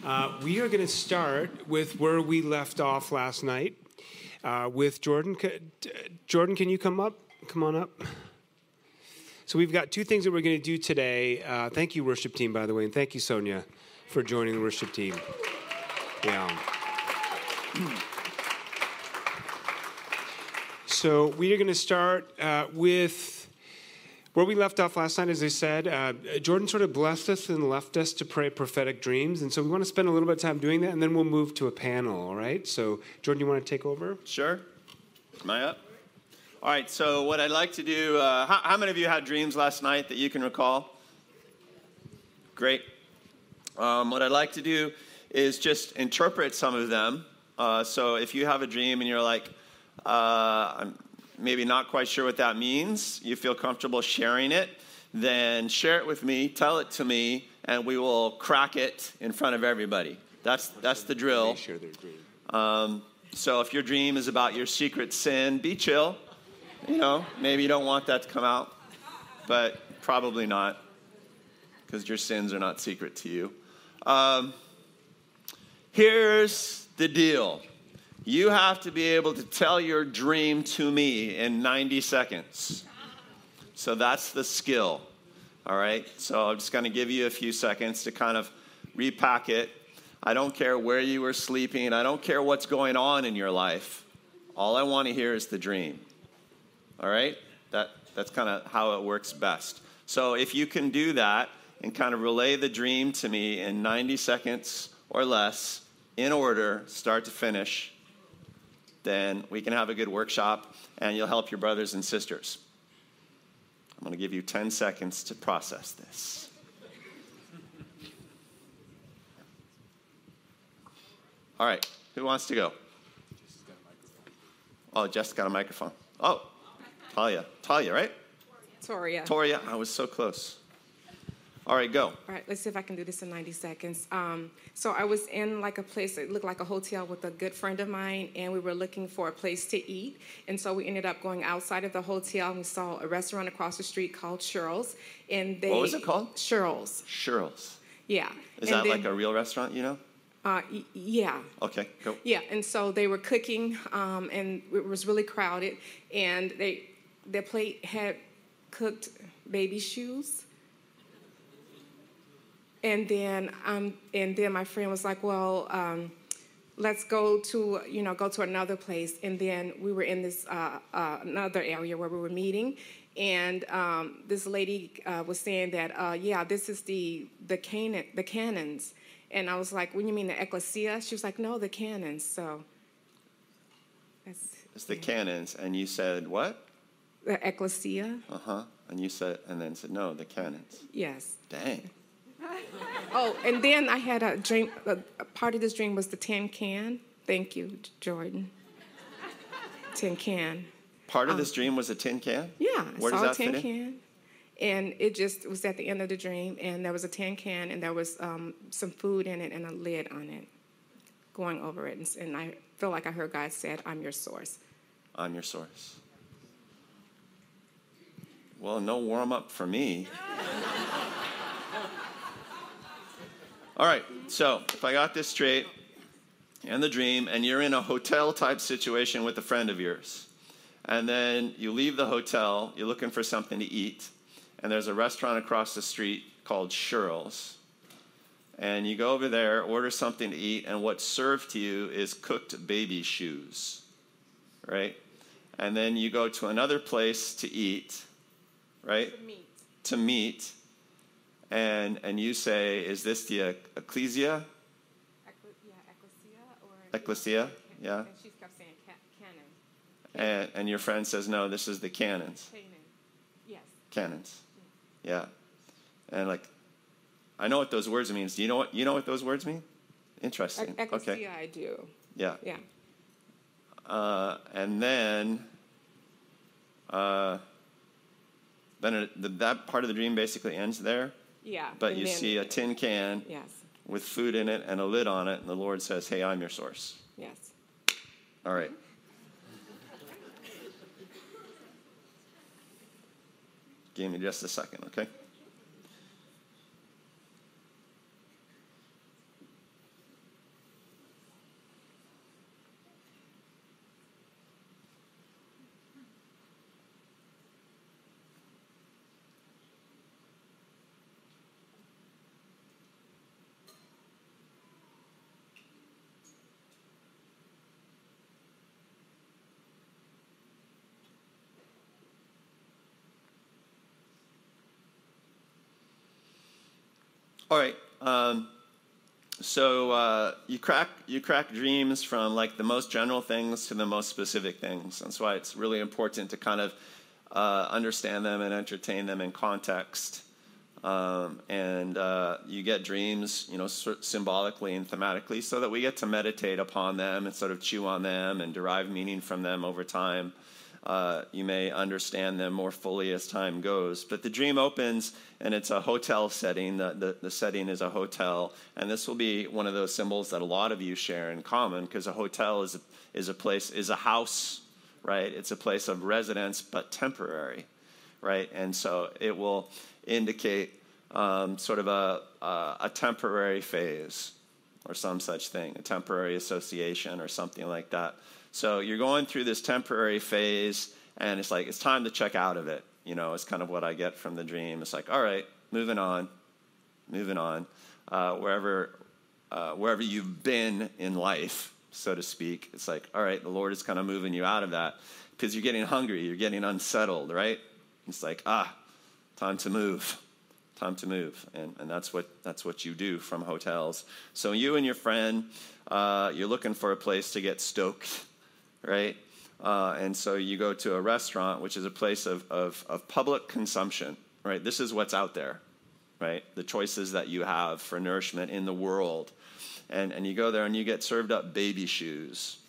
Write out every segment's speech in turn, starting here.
We are going to start with where we left off last night with Jordan. Jordan, can you come up? Come on up. So we've got two things that we're going to do today. Thank you, worship team, by the way, and thank you, Sonia, for joining the worship team. Yeah. So we are going to start with where we left off last night. As I said, Jordan sort of blessed us and left us to pray prophetic dreams. And so we want to spend a little bit of time doing that, and then we'll move to a panel, all right? So, Jordan, you want to take over? Sure. Am I up? All right, so what I'd like to do, how many of you had dreams last night that you can recall? Great. What I'd like to do is just interpret some of them. So if you have a dream and you're like, I'm maybe not quite sure what that means, you feel comfortable sharing it, then share it with me, tell it to me, and we will crack it in front of everybody. That's the drill. They share their dream. So if your dream is about your secret sin, be chill. You know, maybe you don't want that to come out, but probably not, because your sins are not secret to you. Here's the deal. You have to be able to tell your dream to me in 90 seconds. So that's the skill, all right? So I'm just going to give you a few seconds to kind of repack it. I don't care where you were sleeping. I don't care what's going on in your life. All I want to hear is the dream, all right? That's kind of how it works best. So if you can do that and kind of relay the dream to me in 90 seconds or less, in order, start to finish, then we can have a good workshop, and you'll help your brothers and sisters. I'm going to give you 10 seconds to process this. All right, who wants to go? Oh, Jess got a microphone. Oh, Talia, right? Toria, I was so close. All right, go. All right, let's see if I can do this in 90 seconds. So I was in like a place that looked like a hotel with a good friend of mine, and we were looking for a place to eat. And so we ended up going outside of the hotel, and we saw a restaurant across the street called Cheryl's. And What was it called? Cheryl's. Cheryl's. Yeah. Is that like a real restaurant, you know? Yeah. Okay, go. Yeah, and so they were cooking, and it was really crowded, and their plate had cooked baby shoes. And then my friend was like, well, let's go to another place. And then we were in this another area where we were meeting, and this lady was saying that, this is the canons. And I was like, what do you mean, the ecclesia? She was like, no, the canons. So it's the canons. And you said what? The ecclesia. And you said, and then said, no, the canons. Yes. Dang. Oh, and then I had a dream. Part of this dream was the tin can. Thank you, Jordan. Tin can. Part of this dream was a tin can? Yeah, Where I saw does that a tin fit in? can. And it was at the end of the dream, and there was a tin can, and there was some food in it and a lid on it going over it. And I feel like I heard God said, I'm your source. I'm your source. Well, no warm-up for me. All right, so if I got this straight, in the dream, and you're in a hotel-type situation with a friend of yours, and then you leave the hotel, you're looking for something to eat, and there's a restaurant across the street called Cheryl's, and you go over there, order something to eat, and what's served to you is cooked baby shoes, right? And then you go to another place to eat, right? To meet. And you say, is this the ecclesia? Ecclesia, yeah. And she kept saying canon. And your friend says, no, this is the canons. Canaan. Yes. Canons, yeah. And like, I know what those words mean. Do you know what those words mean? Interesting. Ecclesia, Okay. I do. Yeah. Yeah. And then that part of the dream basically ends there. Yeah. But you see a tin can Yes. with food in it and a lid on it, and the Lord says, hey, I'm your source. Yes. All right. Give me just a second, okay? All right. So you crack dreams from like the most general things to the most specific things. That's why it's really important to kind of understand them and entertain them in context. And you get dreams, symbolically and thematically, so that we get to meditate upon them and sort of chew on them and derive meaning from them over time. You may understand them more fully as time goes. But the dream opens, and it's a hotel setting. The setting is a hotel. And this will be one of those symbols that a lot of you share in common, because a hotel is a house, right? It's a place of residence, but temporary, right? And so it will indicate sort of a temporary phase or some such thing, a temporary association or something like that. So you're going through this temporary phase, and it's like, it's time to check out of it. It's kind of what I get from the dream. It's like, all right, moving on. Wherever you've been in life, so to speak, it's like, all right, the Lord is kind of moving you out of that because you're getting hungry, you're getting unsettled, right? It's like, time to move. And that's what you do from hotels. So you and your friend, you're looking for a place to get stoked, right? And so you go to a restaurant, which is a place of public consumption, right? This is what's out there, right? The choices that you have for nourishment in the world. And you go there and you get served up baby shoes.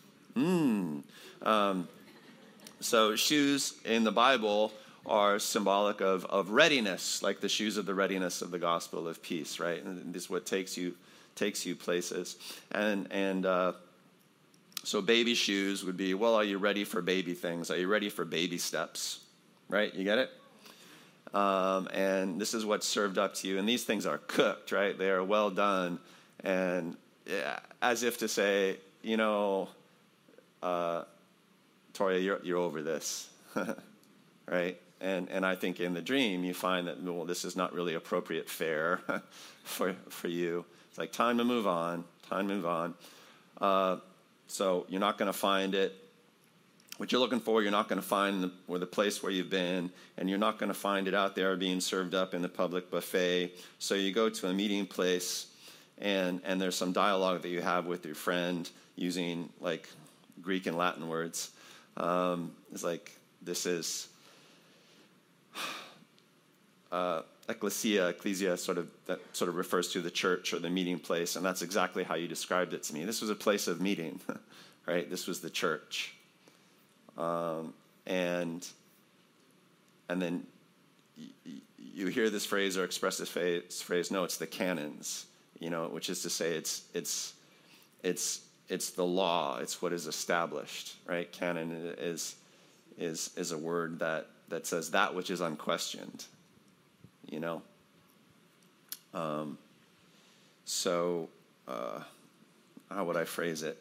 So shoes in the Bible are symbolic of readiness, like the shoes of the readiness of the gospel of peace, right? And this is what takes you places. And so baby shoes would be, well, are you ready for baby things? Are you ready for baby steps? Right? You get it? And this is what's served up to you. And these things are cooked, right? They are well done. And as if to say, Toria, you're over this, right? And I think in the dream you find that, well, this is not really appropriate fare for you. It's like time to move on. So you're not going to find it. What you're looking for, you're not going to find the place where you've been, and you're not going to find it out there being served up in the public buffet. So you go to a meeting place, and there's some dialogue that you have with your friend using like Greek and Latin words. It's like, this is ecclesia sort of refers to the church or the meeting place, and that's exactly how you described it to me. This was a place of meeting, right? This was the church. And then you hear this phrase or express this phrase, no, it's the canons, which is to say it's the law, it's what is established, right? Canon is a word that says that which is unquestioned, So how would I phrase it?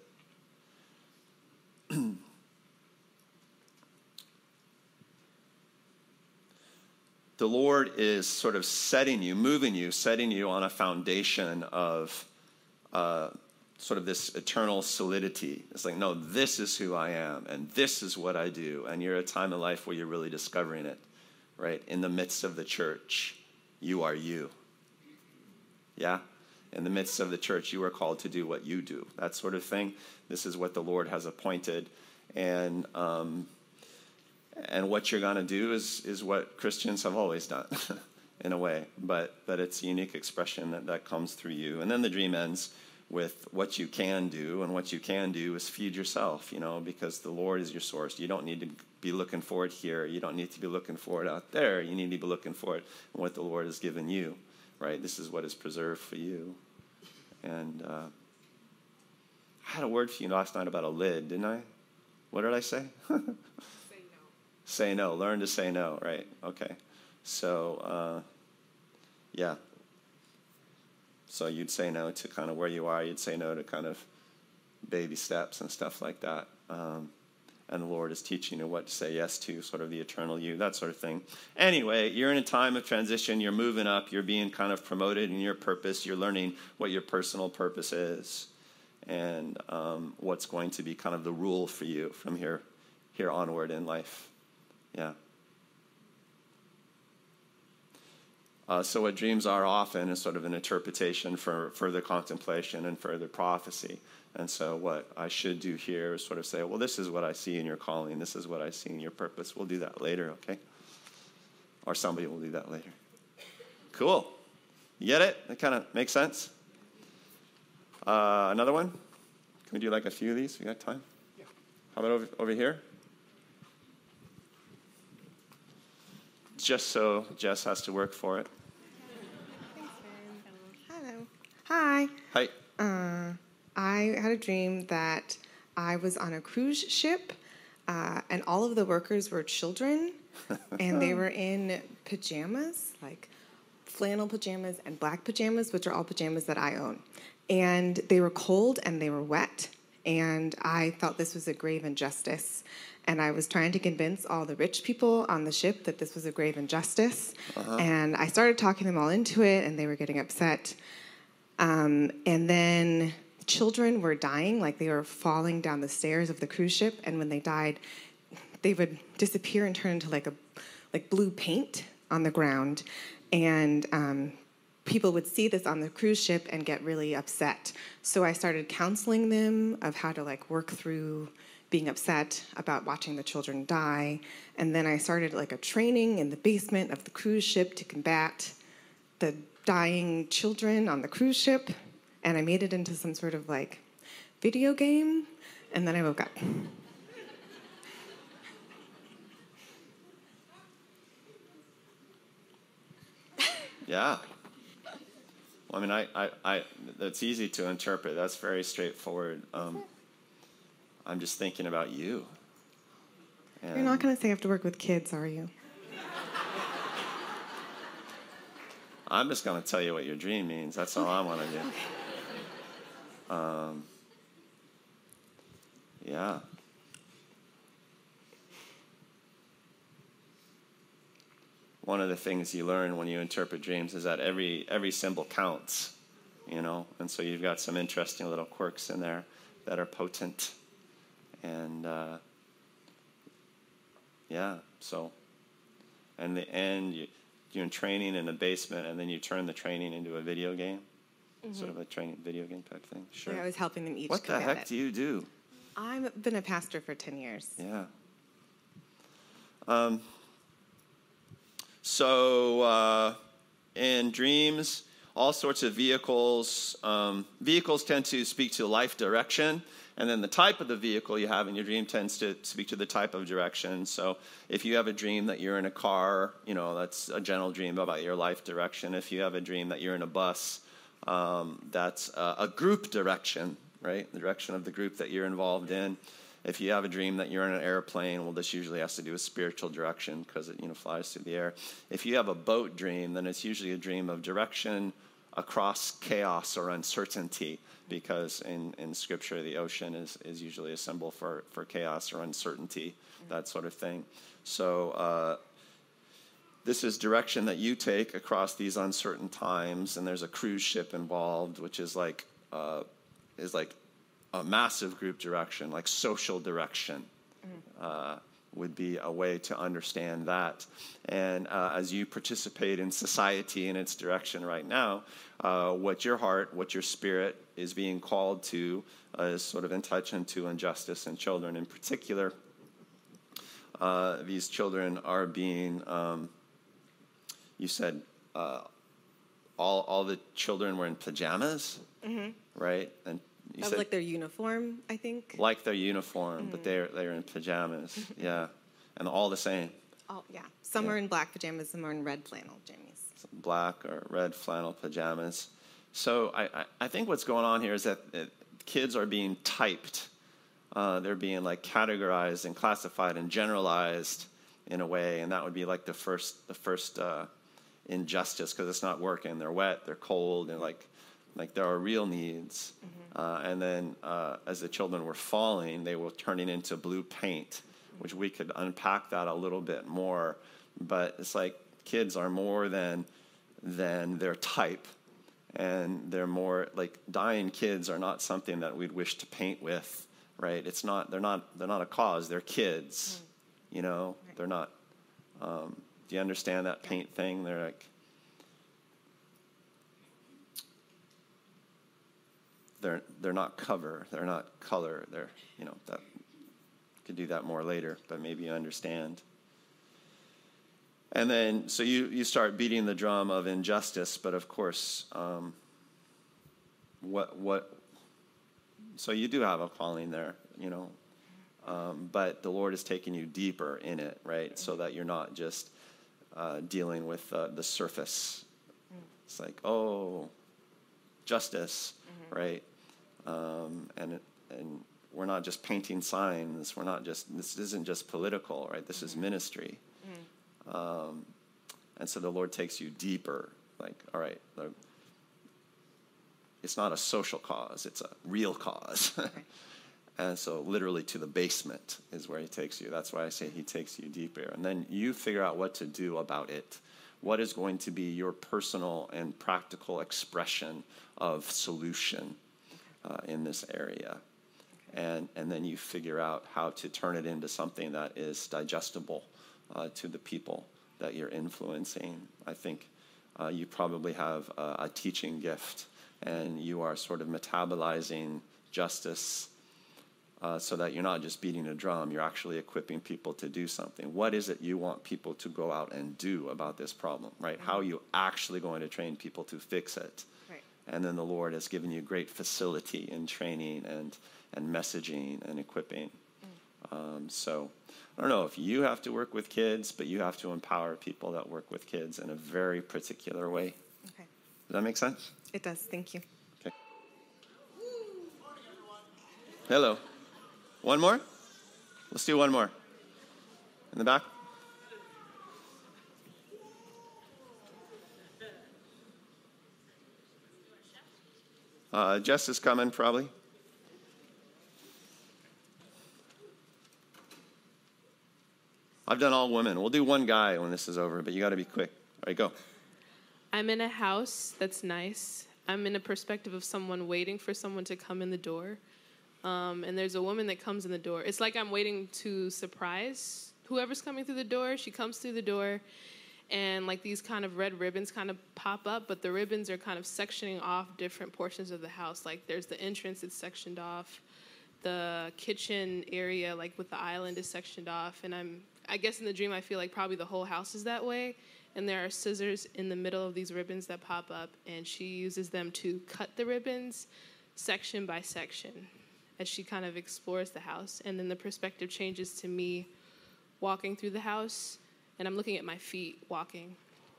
The Lord is sort of setting you on a foundation of sort of this eternal solidity. It's like, no, this is who I am, and this is what I do. And you're at a time in life where you're really discovering it, right? In the midst of the church, you are you. Yeah? In the midst of the church, you are called to do what you do. That sort of thing. This is what the Lord has appointed. And what you're going to do is what Christians have always done, in a way. But it's a unique expression that comes through you. And then the dream ends with what you can do, and what you can do is feed yourself, because the Lord is your source. You don't need to be looking for it here. You don't need to be looking for it out there. You need to be looking for it in what the Lord has given you, right? This is what is preserved for you. And I had a word for you last night about a lid, didn't I? What did I say? Say no. Say no. Learn to say no, right? Okay. So, yeah. So you'd say no to kind of where you are. You'd say no to kind of baby steps and stuff like that. And the Lord is teaching you what to say yes to, sort of the eternal you, that sort of thing. Anyway, you're in a time of transition. You're moving up. You're being kind of promoted in your purpose. You're learning what your personal purpose is, and what's going to be kind of the rule for you from here onward in life. Yeah. So what dreams are often is sort of an interpretation for further contemplation and further prophecy. And so what I should do here is sort of say, well, this is what I see in your calling. This is what I see in your purpose. We'll do that later, okay? Or somebody will do that later. Cool. You get it? That kind of makes sense? Another one? Can we do like a few of these? We got time? Yeah. How about over here? Just so Jess has to work for it. Hello. Hi. Hi. I had a dream that I was on a cruise ship, and all of the workers were children, and they were in pajamas, like flannel pajamas and black pajamas, which are all pajamas that I own. And they were cold and they were wet, and I thought this was a grave injustice. And I was trying to convince all the rich people on the ship that this was a grave injustice. And I started talking them all into it, and they were getting upset. And then children were dying, like they were falling down the stairs of the cruise ship. And when they died, they would disappear and turn into like blue paint on the ground. And people would see this on the cruise ship and get really upset. So I started counseling them of how to like work through being upset about watching the children die. And then I started like a training in the basement of the cruise ship to combat the dying children on the cruise ship. And I made it into some sort of like video game. And then I woke up. Yeah. Well, I mean, I that's easy to interpret. That's very straightforward. I'm just thinking about you. And You're not going to say I have to work with kids, are you? I'm just going to tell you what your dream means. That's all I want to do. Yeah. One of the things you learn when you interpret dreams is that every symbol counts, you know? And so you've got some interesting little quirks in there that are potent. And, yeah, so, in the end, you're in training in the basement, and then you turn the training into a video game, sort of a training video game type thing. Sure. Yeah, I was helping them each What the combat heck it. do you do? I've been a pastor for 10 years. Yeah. So in dreams, all sorts of vehicles. Vehicles tend to speak to life direction, and then the type of the vehicle you have in your dream tends to speak to the type of direction. So if you have a dream that you're in a car, you know, that's a general dream about your life direction. If you have a dream that you're in a bus, that's a group direction, right? The direction of the group that you're involved in. If you have a dream that you're in an airplane, well, this usually has to do with spiritual direction because it, you know, flies through the air. If you have a boat dream, then it's usually a dream of direction across chaos or uncertainty, because in Scripture, the ocean is usually a symbol for chaos or uncertainty, that sort of thing. So this is direction that you take across these uncertain times, and there's a cruise ship involved, which is like a massive group direction, like social direction, would be a way to understand that. And as you participate in society in its direction right now, what your heart, what your spirit is being called to is sort of in touch into injustice and children in particular. These children are being, you said all the children were in pajamas, right? And you That was like their uniform, I think. like their uniform, but they're in pajamas, yeah, and all the same. Oh, yeah. Some are in black pajamas, some are in red flannel jammies. Black or red flannel pajamas. So I think what's going on here is that kids are being typed. They're being like categorized and classified and generalized in a way, and that would be like the first injustice, because it's not working. They're wet, they're cold, and like there are real needs. And then as the children were falling, they were turning into blue paint, which we could unpack that a little bit more. But it's like kids are more than their type. And they're more like dying kids are not something that we'd wish to paint with, right? It's not, they're not a cause, they're kids, you know? They're not, do you understand that paint thing? They're like, they're not cover, they're not color. They're, that could do that more later, but maybe you understand. And then, so you start beating the drum of injustice, but of course, so you do have a calling there, but the Lord is taking you deeper in it, right? So that you're not just dealing with the surface. It's like, oh, justice, right? And we're not just painting signs. This isn't just political, right? This is ministry. And so the Lord takes you deeper, like, all right, it's not a social cause, it's a real cause. And so literally to the basement is where he takes you. That's why I say he takes you deeper. And then you figure out what to do about it. What is going to be your personal and practical expression of solution in this area? And then you figure out how to turn it into something that is digestible to the people that you're influencing. I think you probably have a teaching gift, and you are sort of metabolizing justice so that you're not just beating a drum, you're actually equipping people to do something. What is it you want people to go out and do about this problem, right? How are you actually going to train people to fix it? Right. And then the Lord has given you great facility in training and messaging and equipping. So I don't know if you have to work with kids, but you have to empower people that work with kids in a very particular way. Okay. Does that make sense? It does. Thank you. Okay. Hello. One more? Let's do one more. In the back? Jess is coming, probably. I've done all women. We'll do one guy when this is over, but you got to be quick. All right, go. I'm in a house that's nice. I'm in a perspective of someone waiting for someone to come in the door. And there's a woman that comes in the door. It's like I'm waiting to surprise whoever's coming through the door. She comes through the door, and like these kind of red ribbons kind of pop up, but the ribbons are kind of sectioning off different portions of the house. Like there's the entrance, it's sectioned off. The kitchen area, like with the island, is sectioned off. And I guess in the dream I feel like probably the whole house is that way. And there are scissors in the middle of these ribbons that pop up, and she uses them to cut the ribbons section by section as she kind of explores the house. And then the perspective changes to me walking through the house, and I'm looking at my feet walking.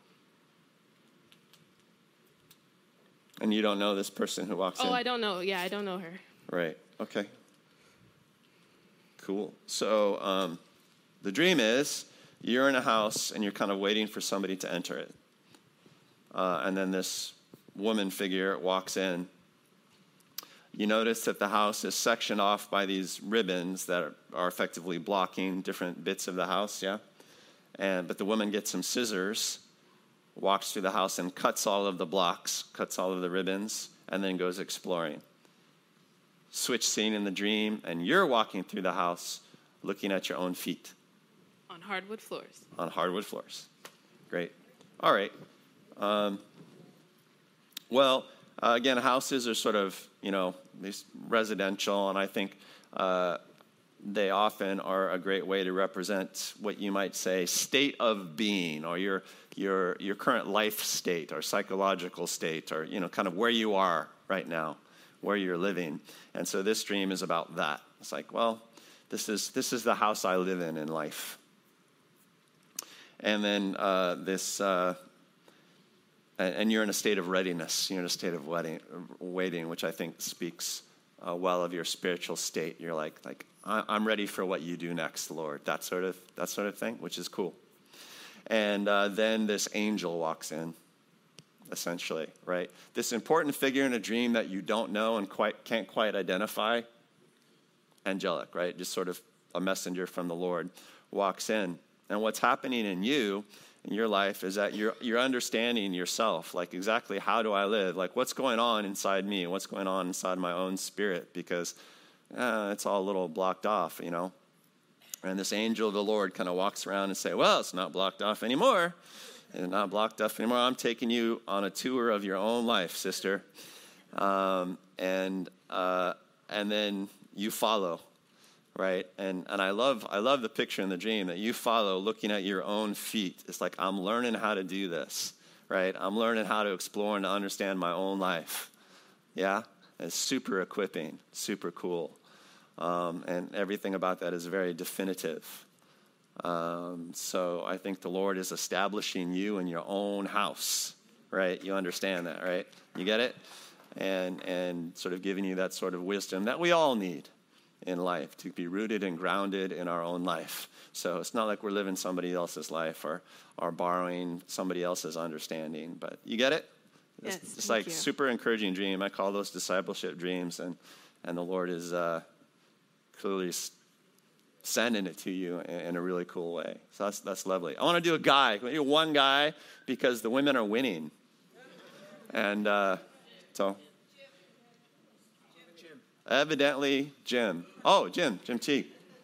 And you don't know this person who walks in? Oh, I don't know. Yeah, I don't know her. Right. Okay. Cool. So the dream is you're in a house and you're kind of waiting for somebody to enter it. And then this woman figure walks in. You notice that the house is sectioned off by these ribbons that are effectively blocking different bits of the house, yeah? But the woman gets some scissors, walks through the house and cuts all of the blocks, cuts all of the ribbons, and then goes exploring. Switch scene in the dream, and you're walking through the house looking at your own feet. On hardwood floors. On hardwood floors. Great. All right. Again, houses are sort of, these residential, and I think they often are a great way to represent what you might say state of being, or your current life state or psychological state, or kind of where you are right now, where you're living. And so this dream is about that. It's like, well, this is the house I live in life. And then and you're in a state of readiness. You're in a state of waiting, which I think speaks well of your spiritual state. You're like I'm ready for what you do next, Lord. That sort of thing, which is cool. And then this angel walks in, essentially, right? This important figure in a dream that you don't know and can't quite identify. Angelic, right? Just sort of a messenger from the Lord walks in. And what's happening in you, in your life, is that you're understanding yourself, like exactly how do I live? Like what's going on inside me? What's going on inside my own spirit? Because it's all a little blocked off, And this angel of the Lord kind of walks around and say, well, it's not blocked off anymore. It's not blocked off anymore. I'm taking you on a tour of your own life, sister. and then you follow, right? And I love the picture in the dream that you follow, looking at your own feet. It's like, I'm learning how to do this, right? I'm learning how to explore and to understand my own life. Yeah, it's super equipping, super cool, and everything about that is very definitive. So I think the Lord is establishing you in your own house, right? You understand that, right? You get it? And sort of giving you that sort of wisdom that we all need in life, to be rooted and grounded in our own life. So it's not like we're living somebody else's life or borrowing somebody else's understanding, but you get it? Yes, It's like super encouraging dream. I call those discipleship dreams, and the Lord is clearly sending it to you in a really cool way. So that's lovely. I want to do a guy. Do one guy because the women are winning. And so evidently Jim. Oh, Jim T.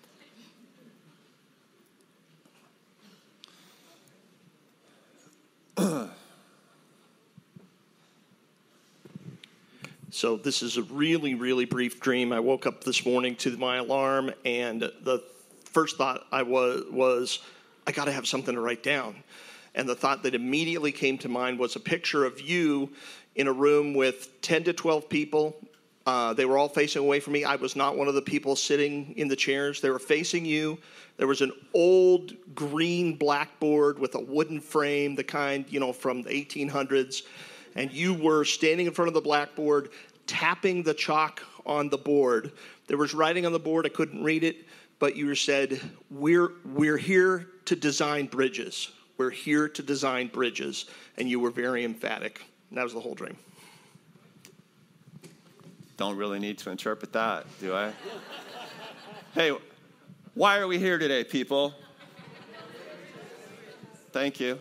So this is a really, really brief dream. I woke up this morning to my alarm, and the first thought was I got to have something to write down. And the thought that immediately came to mind was a picture of you in a room with 10 to 12 people. They were all facing away from me. I was not one of the people sitting in the chairs. They were facing you. There was an old green blackboard with a wooden frame, the kind, from the 1800s. And you were standing in front of the blackboard, tapping the chalk on the board. There was writing on the board. I couldn't read it, but you said, "We're here to design bridges. We're here to design bridges." And you were very emphatic. And that was the whole dream. Don't really need to interpret that, do I? Hey, why are we here today, people? Thank you.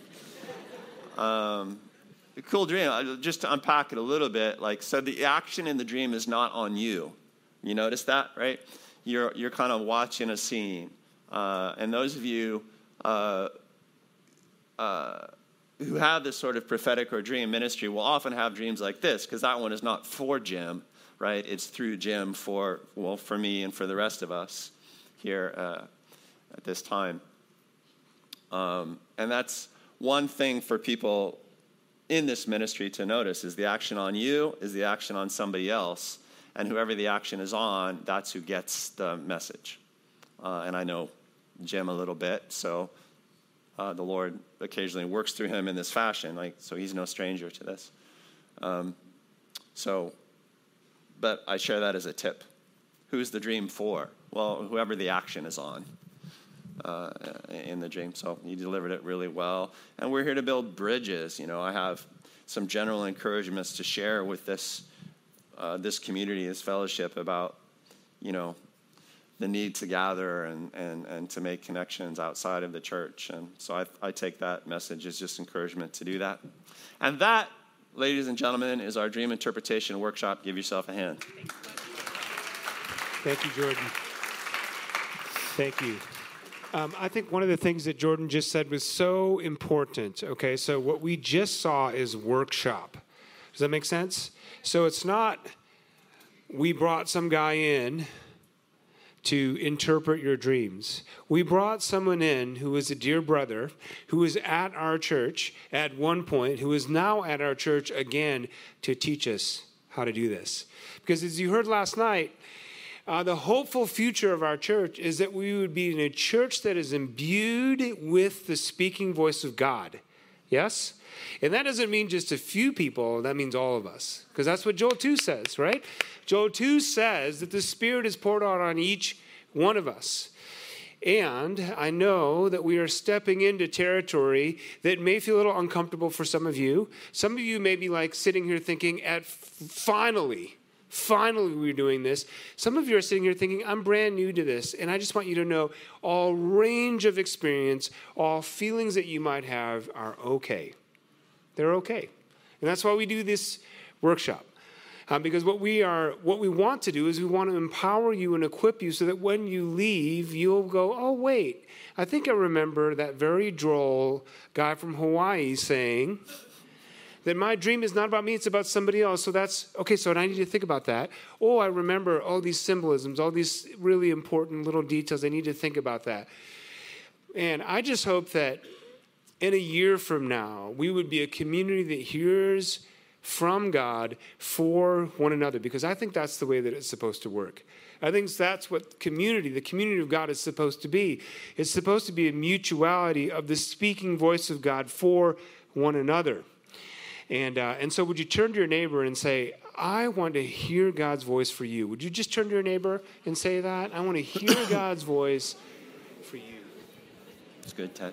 Cool dream. Just to unpack it a little bit, so the action in the dream is not on you. You notice that, right? You're kind of watching a scene. And those of you who have this sort of prophetic or dream ministry will often have dreams like this, because that one is not for Jim, right? It's through Jim for me and for the rest of us here at this time. And that's one thing for people in this ministry to notice, is the action on you is the action on somebody else, and whoever the action is on, that's who gets the message. And I know Jim a little bit, so the Lord occasionally works through him in this fashion, so he's no stranger to this. But I share that as a tip. Who's the dream for? Well, whoever the action is on in the dream. So you delivered it really well. And we're here to build bridges. I have some general encouragements to share with this community, this fellowship, about, the need to gather and to make connections outside of the church. And so I take that message as just encouragement to do that. And that, ladies and gentlemen, is our Dream Interpretation Workshop. Give yourself a hand. Thank you, Jordan. Thank you. I think one of the things that Jordan just said was so important. Okay, so what we just saw is workshop. Does that make sense? So it's not we brought some guy in to interpret your dreams. We brought someone in who was a dear brother, who was at our church at one point, who is now at our church again to teach us how to do this. Because as you heard last night, the hopeful future of our church is that we would be in a church that is imbued with the speaking voice of God. Yes? And that doesn't mean just a few people, that means all of us. Because that's what Joel 2 says, right? Joel 2 says that the Spirit is poured out on each one of us. And I know that we are stepping into territory that may feel a little uncomfortable for some of you. Some of you may be sitting here thinking, finally we're doing this. Some of you are sitting here thinking, I'm brand new to this, and I just want you to know all range of experience, all feelings that you might have are okay. They're okay. And that's why we do this workshop. Because what we want to do is we want to empower you and equip you so that when you leave, you'll go, oh, wait, I think I remember that very droll guy from Hawaii saying That my dream is not about me, it's about somebody else. So that's, okay, so I need to think about that. Oh, I remember all these symbolisms, all these really important little details. I need to think about that. And I just hope that in a year from now, we would be a community that hears from God for one another, because I think that's the way that it's supposed to work. I think that's what the community of God is supposed to be. It's supposed to be a mutuality of the speaking voice of God for one another. And so would you turn to your neighbor and say, I want to hear God's voice for you. Would you just turn to your neighbor and say that? I want to hear God's voice for you. It's good, Ted.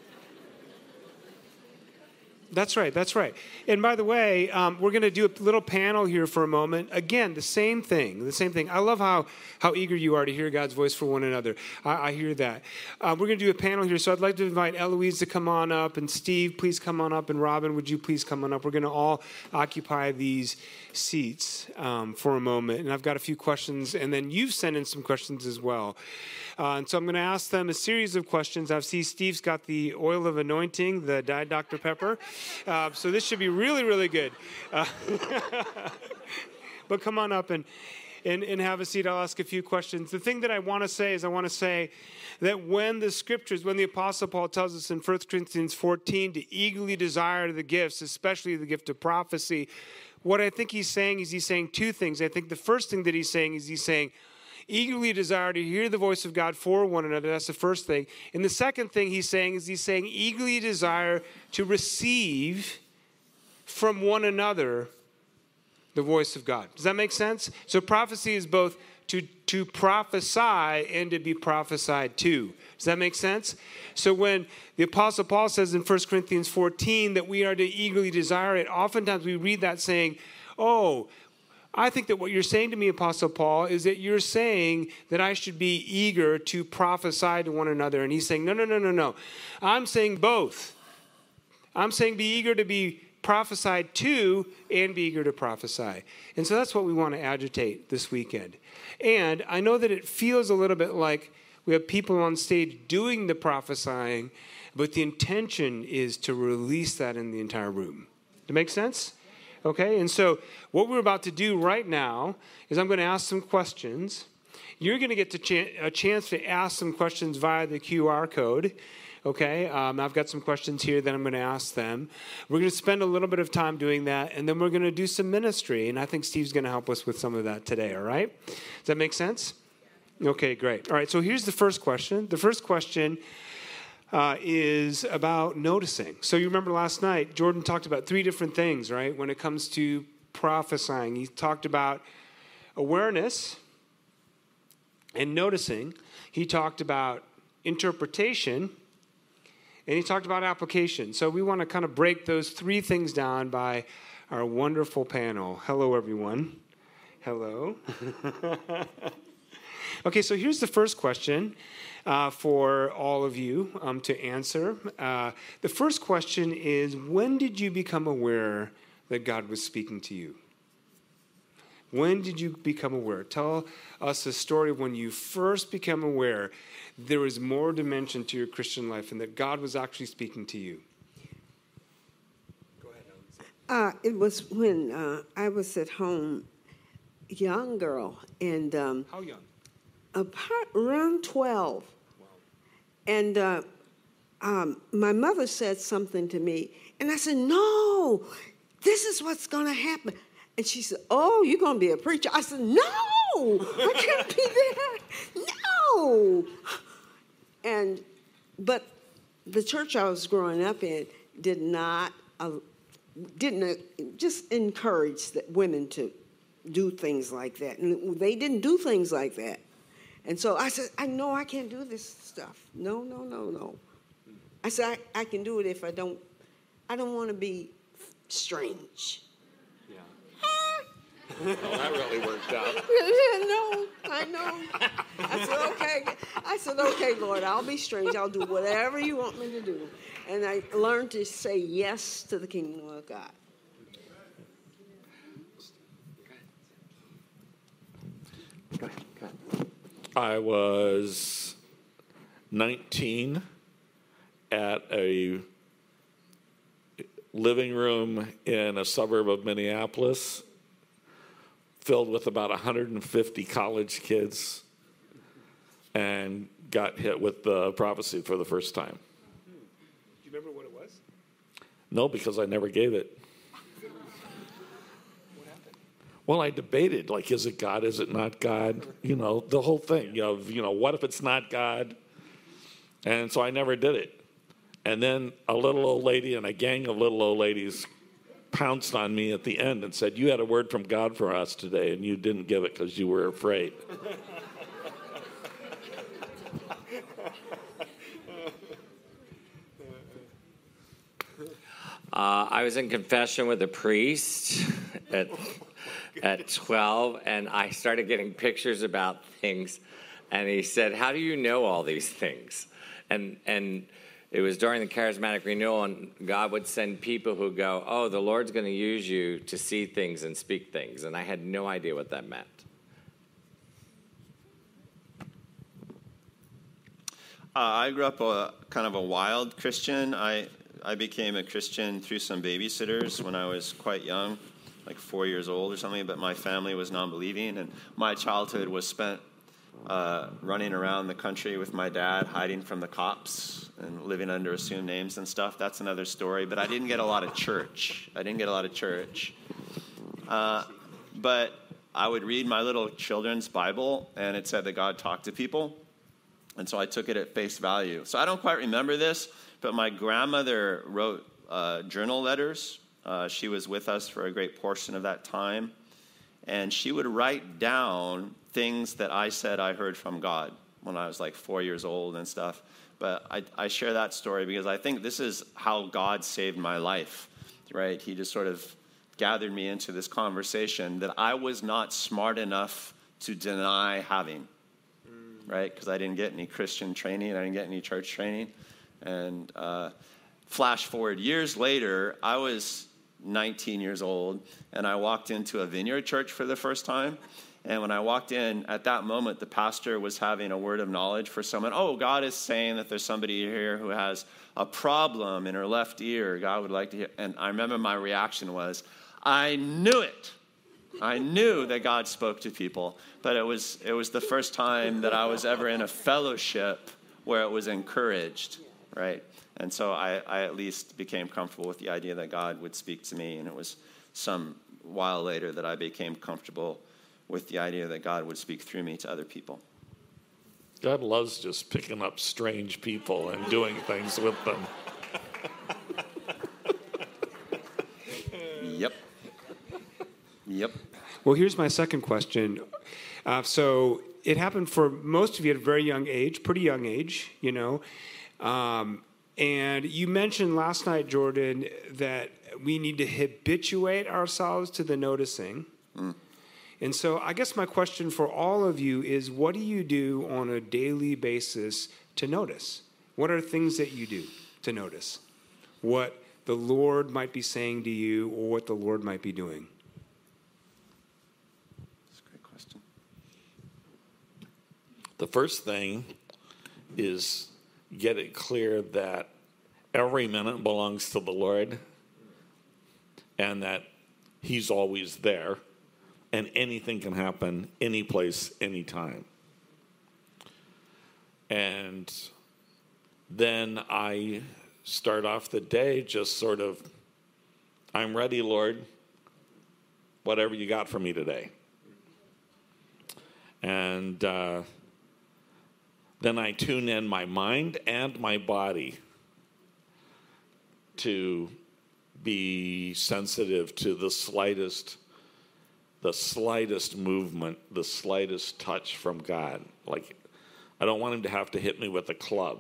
That's right. That's right. And by the way, we're going to do a little panel here for a moment. Again, the same thing. I love how eager you are to hear God's voice for one another. I hear that. We're going to do a panel here. So I'd like to invite Eloise to come on up. And Steve, please come on up. And Robin, would you please come on up? We're going to all occupy these seats for a moment. And I've got a few questions. And then you've sent in some questions as well. And so I'm going to ask them a series of questions. I see Steve's got the oil of anointing, the Diet Dr. Pepper. So this should be really, really good. But come on up and have a seat. I'll ask a few questions. The thing that I want to say is that when the Apostle Paul tells us in 1 Corinthians 14 to eagerly desire the gifts, especially the gift of prophecy, what I think he's saying is he's saying two things. I think the first thing that he's saying, eagerly desire to hear the voice of God for one another. That's the first thing. And the second thing he's saying eagerly desire to receive from one another the voice of God. Does that make sense? So prophecy is both to prophesy and to be prophesied to. Does that make sense? So when the Apostle Paul says in 1 Corinthians 14 that we are to eagerly desire it, oftentimes we read that saying, oh, I think that what you're saying to me, Apostle Paul, is that you're saying that I should be eager to prophesy to one another. And he's saying, no. I'm saying both. I'm saying be eager to be prophesied to and be eager to prophesy. And so that's what we want to agitate this weekend. And I know that it feels a little bit like we have people on stage doing the prophesying, but the intention is to release that in the entire room. Does that make sense? Okay, and so what we're about to do right now is I'm going to ask some questions. You're going to get a chance to ask some questions via the QR code. Okay, I've got some questions here that I'm going to ask them. We're going to spend a little bit of time doing that, and then we're going to do some ministry, and I think Steve's going to help us with some of that today, all right? Does that make sense? Okay, great. All right, so here's the first question. The first question is about noticing. So you remember last night, Jordan talked about three different things, right, when it comes to prophesying. He talked about awareness and noticing. He talked about interpretation, and he talked about application. So we want to kind of break those three things down by our wonderful panel. Hello, everyone. Hello. Okay, so here's the first question for all of you to answer. The first question is, when did you become aware that God was speaking to you? When did you become aware? Tell us a story of when you first became aware there was more dimension to your Christian life and that God was actually speaking to you. Go ahead, Ellen. It was when I was at home, young girl, and How young? Around 12. Wow. And my mother said something to me, and I said, "No, this is what's going to happen." And she said, "Oh, you're going to be a preacher." I said, "No, I can't be that. No." But the church I was growing up in didn't just encourage women to do things like that. And they didn't do things like that. And so I said, I know I can't do this stuff. No. I said, I can do it if I don't want to be strange. Yeah. Well, that really worked out. No, I know. I said, okay, Lord, I'll be strange. I'll do whatever you want me to do. And I learned to say yes to the kingdom of God. Go ahead. I was 19 at a living room in a suburb of Minneapolis filled with about 150 college kids and got hit with the prophecy for the first time. Do you remember what it was? No, because I never gave it. What happened? Well, I debated, like, is it God, is it not God? You know, the whole thing of, what if it's not God? And so I never did it. And then a little old lady and a gang of little old ladies pounced on me at the end and said, you had a word from God for us today, and you didn't give it because you were afraid. I was in confession with a priest at 12, and I started getting pictures about things, and he said, how do you know all these things? And it was during the charismatic renewal, and God would send people who go, oh, the Lord's going to use you to see things and speak things, and I had no idea what that meant. I grew up kind of a wild Christian. I became a Christian through some babysitters when I was quite young, like 4 years old or something, but my family was non-believing, and my childhood was spent running around the country with my dad, hiding from the cops and living under assumed names and stuff. That's another story, but I didn't get a lot of church. But I would read my little children's Bible, and it said that God talked to people, and so I took it at face value. So I don't quite remember this, but my grandmother wrote journal letters. She was with us for a great portion of that time. And she would write down things that I said I heard from God when I was like 4 years old and stuff. But I share that story because I think this is how God saved my life, right? He just sort of gathered me into this conversation that I was not smart enough to deny having, right? Because I didn't get any Christian training. I didn't get any church training. And flash forward years later, I was 19 years old, and I walked into a Vineyard church for the first time. And when I walked in, at that moment, the pastor was having a word of knowledge for someone. Oh, God is saying that there's somebody here who has a problem in her left ear. God would like to hear. And I remember my reaction was, I knew it. I knew that God spoke to people, but it was the first time that I was ever in a fellowship where it was encouraged, right? And so I at least became comfortable with the idea that God would speak to me, and it was some while later that I became comfortable with the idea that God would speak through me to other people. God loves just picking up strange people and doing things with them. Yep. Well, here's my second question. So it happened for most of you at a very young age, pretty young age, and you mentioned last night, Jordan, that we need to habituate ourselves to the noticing. And so I guess my question for all of you is, what do you do on a daily basis to notice? What are things that you do to notice what the Lord might be saying to you or what the Lord might be doing? That's a great question. The first thing is get it clear that every minute belongs to the Lord and that He's always there and anything can happen any place, anytime. And then I start off the day just sort of, I'm ready, Lord, whatever you got for me today. And then I tune in my mind and my body to be sensitive to the slightest movement, the slightest touch from God. Like, I don't want Him to have to hit me with a club,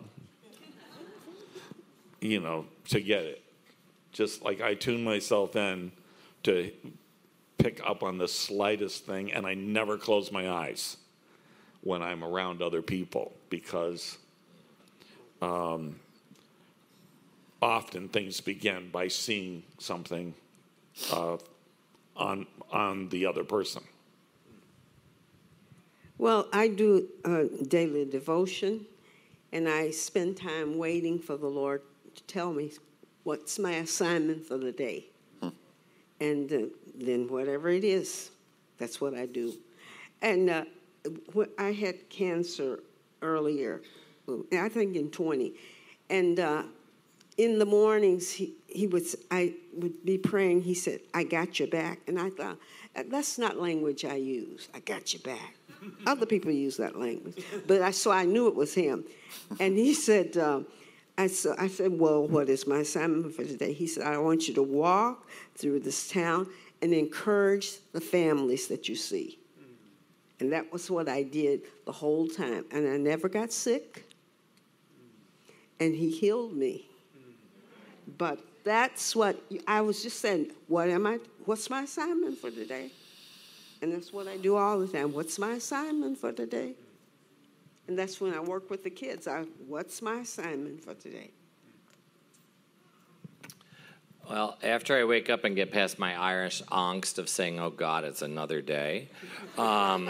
to get it. Just like I tune myself in to pick up on the slightest thing, and I never close my eyes when I'm around other people because often things begin by seeing something on the other person. Well, I do daily devotion, and I spend time waiting for the Lord to tell me what's my assignment for the day? And then whatever it is, that's what I do. And I had cancer earlier, I think in 20. And in the mornings, I would be praying. He said, "I got your back." And I thought, that's not language I use. I got your back. Other people use that language. But so I knew it was him. And he said, I said, "Well, what is my assignment for today?" He said, "I want you to walk through this town and encourage the families that you see." And that was what I did the whole time. And I never got sick. And he healed me. But that's what I was just saying. What's my assignment for today? And that's what I do all the time. What's my assignment for today? And that's when I work with the kids. What's my assignment for today? Well, after I wake up and get past my Irish angst of saying, "Oh God, it's another day," then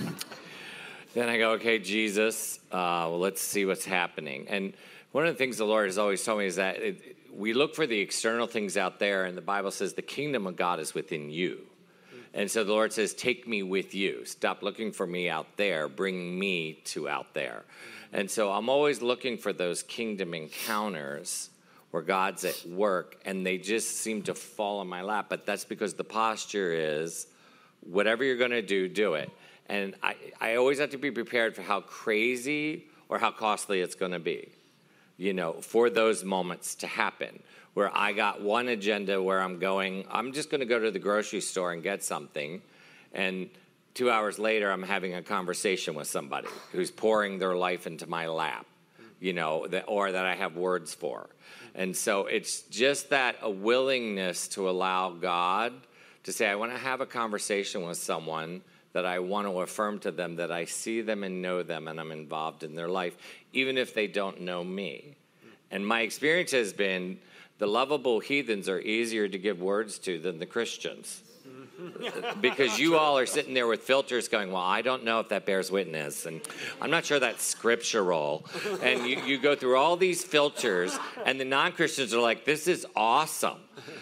I go, "Okay, Jesus, well, let's see what's happening." And one of the things the Lord has always told me is that we look for the external things out there, and the Bible says the kingdom of God is within you. And so the Lord says, "Take me with you. Stop looking for me out there. Bring me to out there." And so I'm always looking for those kingdom encounters where God's at work, and they just seem to fall in my lap. But that's because the posture is, whatever you're going to do, do it. And I always have to be prepared for how crazy or how costly it's going to be, for those moments to happen, where I got one agenda where I'm just going to go to the grocery store and get something, and 2 hours later I'm having a conversation with somebody who's pouring their life into my lap, or that I have words for. And so it's just a willingness to allow God to say, I want to have a conversation with someone that I want to affirm to them that I see them and know them and I'm involved in their life, even if they don't know me. And my experience has been the lovable heathens are easier to give words to than the Christians. Because you all are sitting there with filters going, well, I don't know if that bears witness, and I'm not sure that's scriptural. And you go through all these filters, and the non-Christians are like, this is awesome.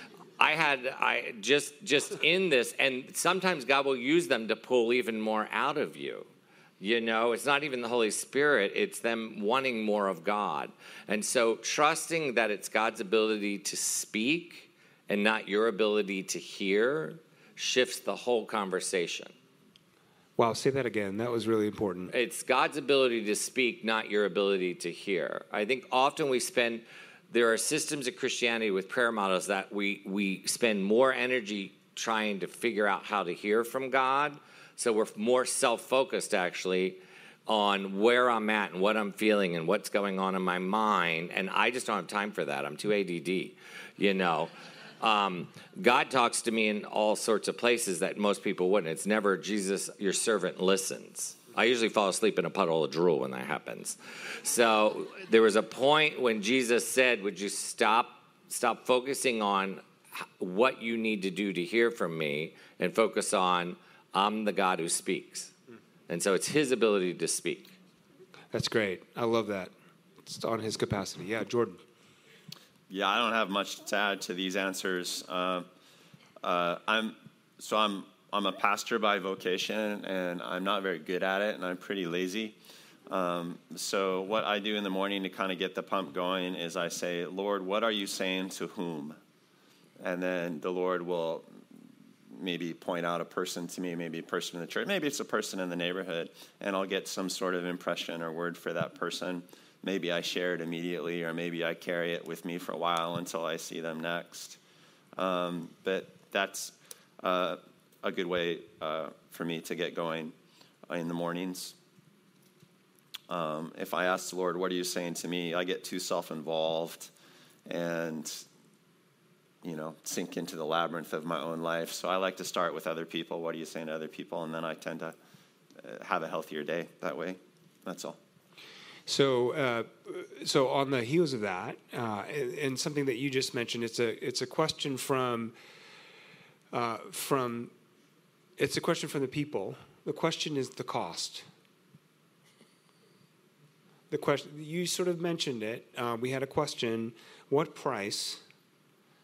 I just in this, and sometimes God will use them to pull even more out of you. It's not even the Holy Spirit, it's them wanting more of God. And so trusting that it's God's ability to speak and not your ability to hear shifts the whole conversation. Wow, say that again. That was really important. It's God's ability to speak, not your ability to hear. I think often there are systems of Christianity with prayer models that we spend more energy trying to figure out how to hear from God. So we're more self-focused, actually, on where I'm at and what I'm feeling and what's going on in my mind. And I just don't have time for that. I'm too ADD, God talks to me in all sorts of places that most people wouldn't. It's never, Jesus, your servant listens. I usually fall asleep in a puddle of drool when that happens. So there was a point when Jesus said, would you stop focusing on what you need to do to hear from me and focus on, I'm the God who speaks. And so it's his ability to speak. That's great. I love that. It's on his capacity. Yeah, Jordan. Yeah, I don't have much to add to these answers. I'm a pastor by vocation, and I'm not very good at it, and I'm pretty lazy. So what I do in the morning to kind of get the pump going is I say, Lord, what are you saying to whom? And then the Lord will maybe point out a person to me, maybe a person in the church, maybe it's a person in the neighborhood, and I'll get some sort of impression or word for that person. Maybe I share it immediately, or maybe I carry it with me for a while until I see them next. But that's a good way for me to get going in the mornings. If I ask the Lord, what are you saying to me? I get too self-involved and, sink into the labyrinth of my own life. So I like to start with other people. What are you saying to other people? And then I tend to have a healthier day that way. That's all. So on the heels of that, and something that you just mentioned, it's a question from the people. The question is the cost. The question, you sort of mentioned it. We had a question: what price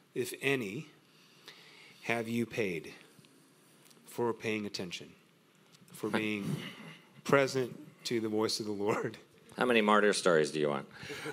if any, have you paid for paying attention, for being present to the voice of the Lord? How many martyr stories do you want?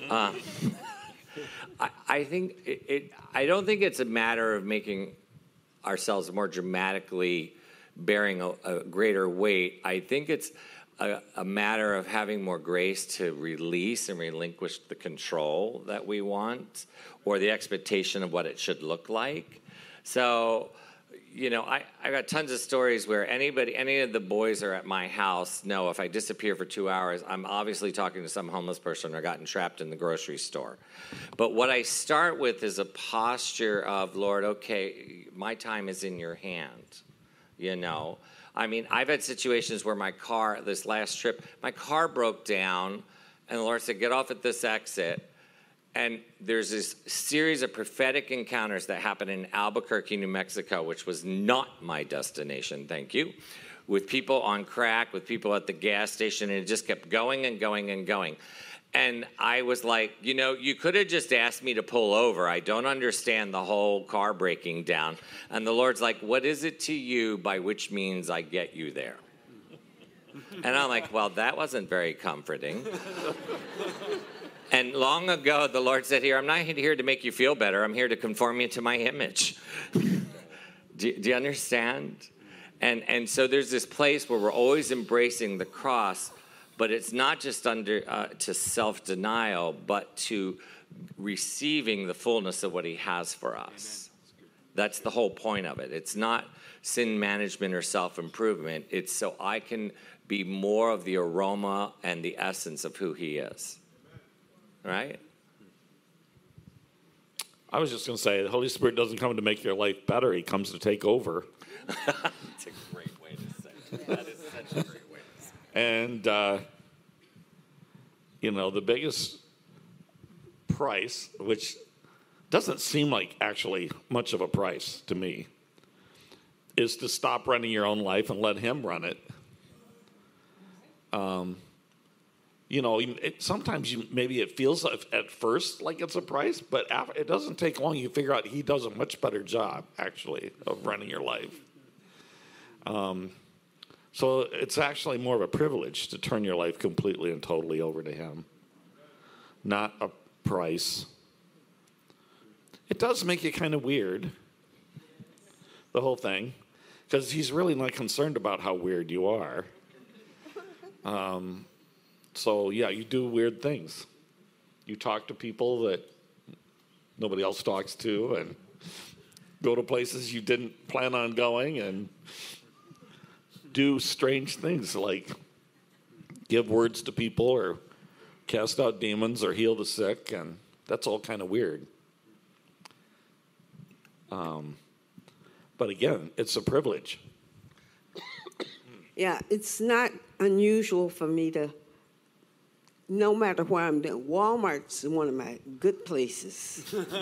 I think I don't think it's a matter of making ourselves more dramatically bearing a greater weight. I think it's a matter of having more grace to release and relinquish the control that we want or the expectation of what it should look like. So, you know, I got tons of stories where any of the boys are at my house know if I disappear for 2 hours, I'm obviously talking to some homeless person or gotten trapped in the grocery store. But what I start with is a posture of, Lord, okay, my time is in your hand, you know. I mean, I've had situations where this last trip, my car broke down, and the Lord said, get off at this exit. And there's this series of prophetic encounters that happened in Albuquerque, New Mexico, which was not my destination, thank you, with people on crack, with people at the gas station, and it just kept going and going and going. And I was like, you know, you could have just asked me to pull over. I don't understand the whole car breaking down. And the Lord's like, what is it to you by which means I get you there? And I'm like, well, that wasn't very comforting. And long ago, the Lord said, I'm not here to make you feel better. I'm here to conform you to my image. Do you understand? And so there's this place where we're always embracing the cross, but it's not just to self-denial, but to receiving the fullness of what he has for us. That's the whole point of it. It's not sin management or self-improvement. It's so I can be more of the aroma and the essence of who he is. Right? I was just going to say, the Holy Spirit doesn't come to make your life better. He comes to take over. That's a great way to say it. That is such a great way to say it. And, you know, the biggest price, which doesn't seem like actually much of a price to me, is to stop running your own life and let him run it. You know, sometimes maybe it feels at first like it's a price, but it doesn't take long. You figure out he does a much better job, actually, of running your life. So it's actually more of a privilege to turn your life completely and totally over to him, not a price. It does make you kind of weird, the whole thing, because he's really not concerned about how weird you are. So, yeah, you do weird things. You talk to people that nobody else talks to and go to places you didn't plan on going and do strange things like give words to people or cast out demons or heal the sick, and that's all kind of weird. But again, it's a privilege. Yeah, it's not unusual for me to, no matter where I'm doing, Walmart's one of my good places.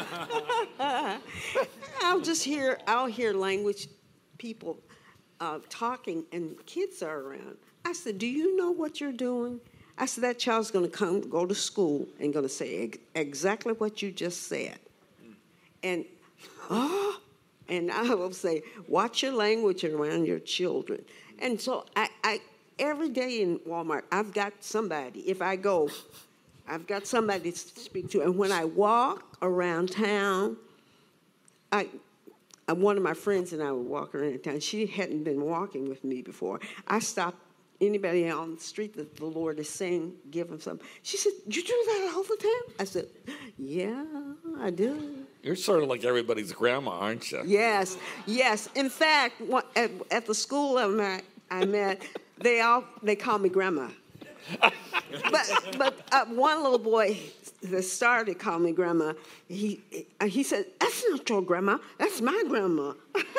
I'll hear language people talking, and kids are around. I said, do you know what you're doing? I said, that child's going to go to school and going to say exactly what you just said. And I will say, watch your language around your children. And so I every day in Walmart, I've got somebody. If I go, I've got somebody to speak to. And when I walk around town, one of my friends and I would walk around town. She hadn't been walking with me before. I stopped anybody on the street that the Lord is saying, give them something. She said, you do that all the time? I said, yeah, I do. You're sort of like everybody's grandma, aren't you? Yes. In fact, at the school I met, they call me grandma. but one little boy that started calling me grandma, he said, that's not your grandma, that's my grandma.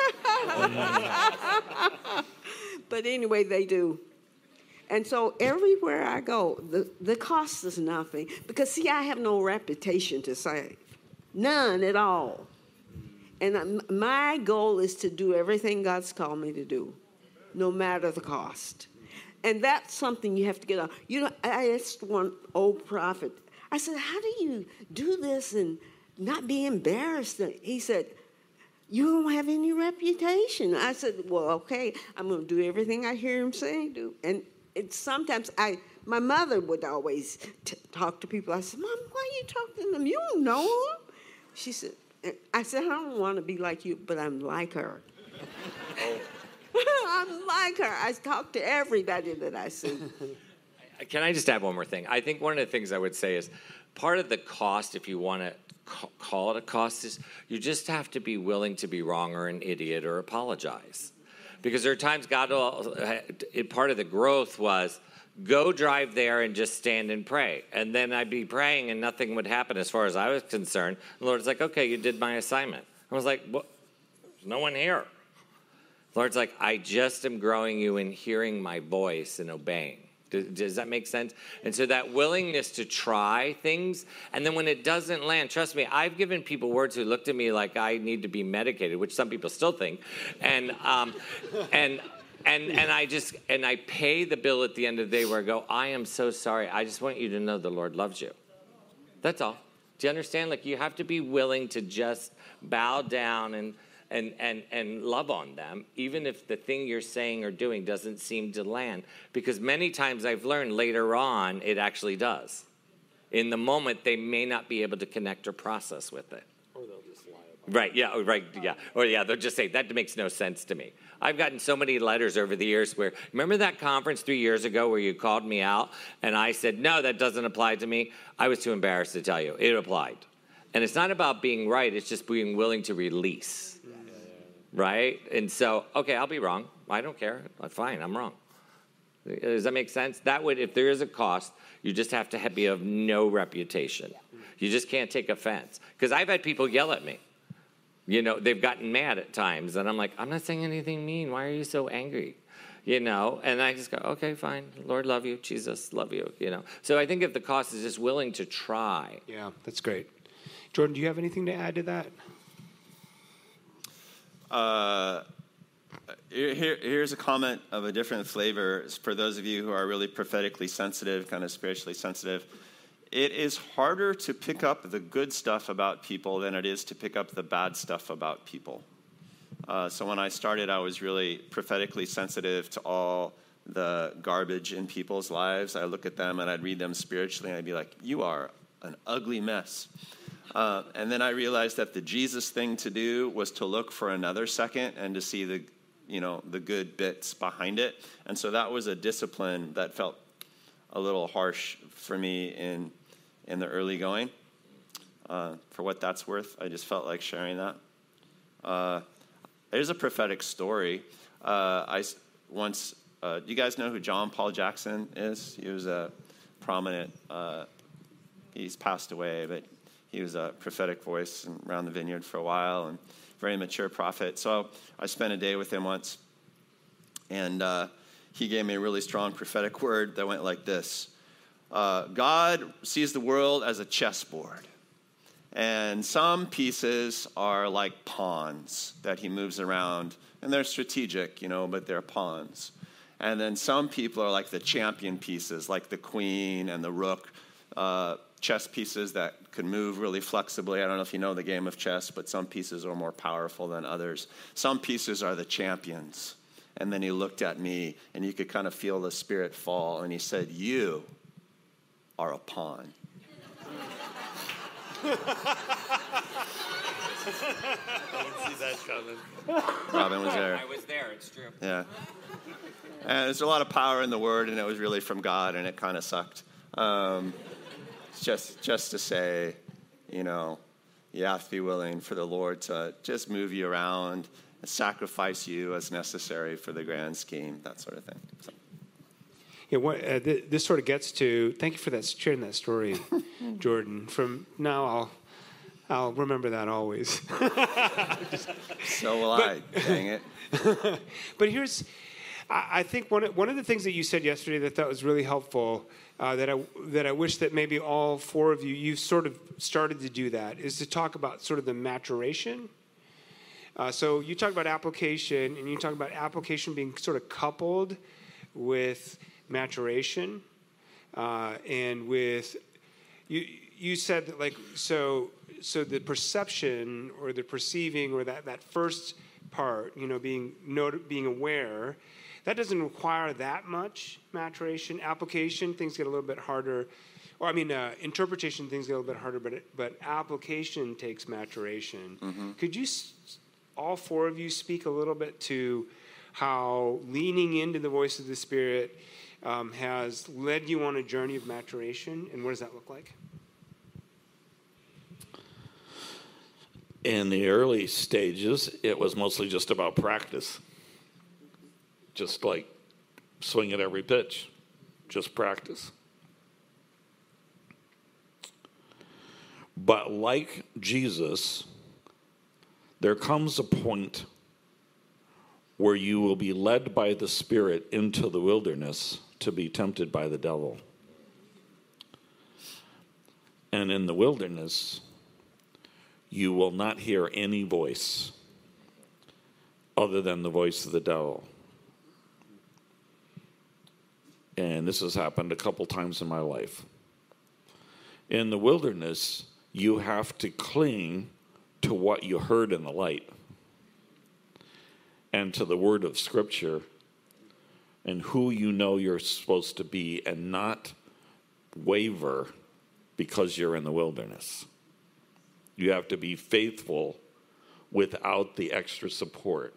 But anyway, they do. And so everywhere I go, the cost is nothing. Because, see, I have no reputation to save. None at all. And my goal is to do everything God's called me to do, no matter the cost. And that's something you have to get on. You know, I asked one old prophet, I said, how do you do this and not be embarrassed. He said, you don't have any reputation. I said, well, okay, I'm going to do everything I hear him saying do. And sometimes my mother would always talk to people. I said, Mom, why are you talking to them? You don't know them. She said, I said, I don't want to be like you, but I'm like her. I'm like her. I talk to everybody that I see. Can I just add one more thing? I think one of the things I would say is part of the cost, if you want to call it a cost, is you just have to be willing to be wrong or an idiot or apologize. Because there are times God will, part of the growth was, go drive there and just stand and pray. And then I'd be praying and nothing would happen as far as I was concerned. The Lord's like, okay, you did my assignment. I was like, what? There's no one here. The Lord's like, I just am growing you in hearing my voice and obeying. Does that make sense? And so that willingness to try things, and then when it doesn't land, trust me, I've given people words who looked at me like I need to be medicated, which some people still think, and I pay the bill at the end of the day where I go, I am so sorry. I just want you to know the Lord loves you. That's all. Do you understand? Like, you have to be willing to just bow down and love on them, even if the thing you're saying or doing doesn't seem to land. Because many times I've learned later on, it actually does. In the moment, they may not be able to connect or process with it. Or they'll just lie about it. Or they'll just say, that makes no sense to me. I've gotten so many letters over the years where, remember that conference 3 years ago where you called me out and I said, no, that doesn't apply to me? I was too embarrassed to tell you. It applied. And it's not about being right, it's just being willing to release. Right? And so, okay, I'll be wrong. I don't care. Fine, I'm wrong. Does that make sense? That would, if there is a cost, you just have to be of no reputation. You just can't take offense. Because I've had people yell at me. You know, they've gotten mad at times. And I'm like, I'm not saying anything mean. Why are you so angry? You know, and I just go, okay, fine. Lord, love you. Jesus, love you. You know. So I think if the cost is just willing to try. Yeah, that's great. Jordan, do you have anything to add to that? Here's a comment of a different flavor for those of you who are really prophetically sensitive, kind of spiritually sensitive. It is harder to pick up the good stuff about people than it is to pick up the bad stuff about people. So when I started, I was really prophetically sensitive to all the garbage in people's lives. I look at them and I'd read them spiritually and I'd be like, you are an ugly mess. And then I realized that the Jesus thing to do was to look for another second and to see the good bits behind it. And so that was a discipline that felt a little harsh for me in the early going. For what that's worth, I just felt like sharing that. There's a prophetic story. Do you guys know who John Paul Jackson is? He was a prominent, he's passed away, but he was a prophetic voice around the vineyard for a while and very mature prophet. So I spent a day with him once, and he gave me a really strong prophetic word that went like this. God sees the world as a chessboard, and some pieces are like pawns that he moves around, and they're strategic, but they're pawns. And then some people are like the champion pieces, like the queen and the rook, chess pieces that could move really flexibly. I don't know if you know the game of chess, but some pieces are more powerful than others. Some pieces are the champions. And then he looked at me, and you could kind of feel the spirit fall, and he said, you are a pawn. I didn't see that coming. Robin was there. I was there, it's true. Yeah. And there's a lot of power in the word, and it was really from God, and it kind of sucked. Just to say, you have to be willing for the Lord to just move you around and sacrifice you as necessary for the grand scheme, that sort of thing. So. Yeah, this sort of gets to, thank you for sharing that story, Jordan. From now, I'll remember that always. So will I, dang it. But I think one of the things that you said yesterday that I thought was really helpful, that I wish that maybe all four of you sort of started to do that, is to talk about sort of the maturation. So you talk about application, and you talk about application being sort of coupled with maturation, and with you said that, like, so the perception or the perceiving or that first part, being aware, that doesn't require that much maturation. Application, things get a little bit harder. Or interpretation, things get a little bit harder, but application takes maturation. Mm-hmm. Could you, all four of you, speak a little bit to how leaning into the voice of the Spirit has led you on a journey of maturation, and what does that look like? In the early stages, it was mostly just about practice. Just like swing at every pitch, just practice. But like Jesus, there comes a point where you will be led by the Spirit into the wilderness to be tempted by the devil. And in the wilderness, you will not hear any voice other than the voice of the devil. And this has happened a couple times in my life. In the wilderness, you have to cling to what you heard in the light and to the word of Scripture and who you know you're supposed to be, and not waver because you're in the wilderness. You have to be faithful without the extra support.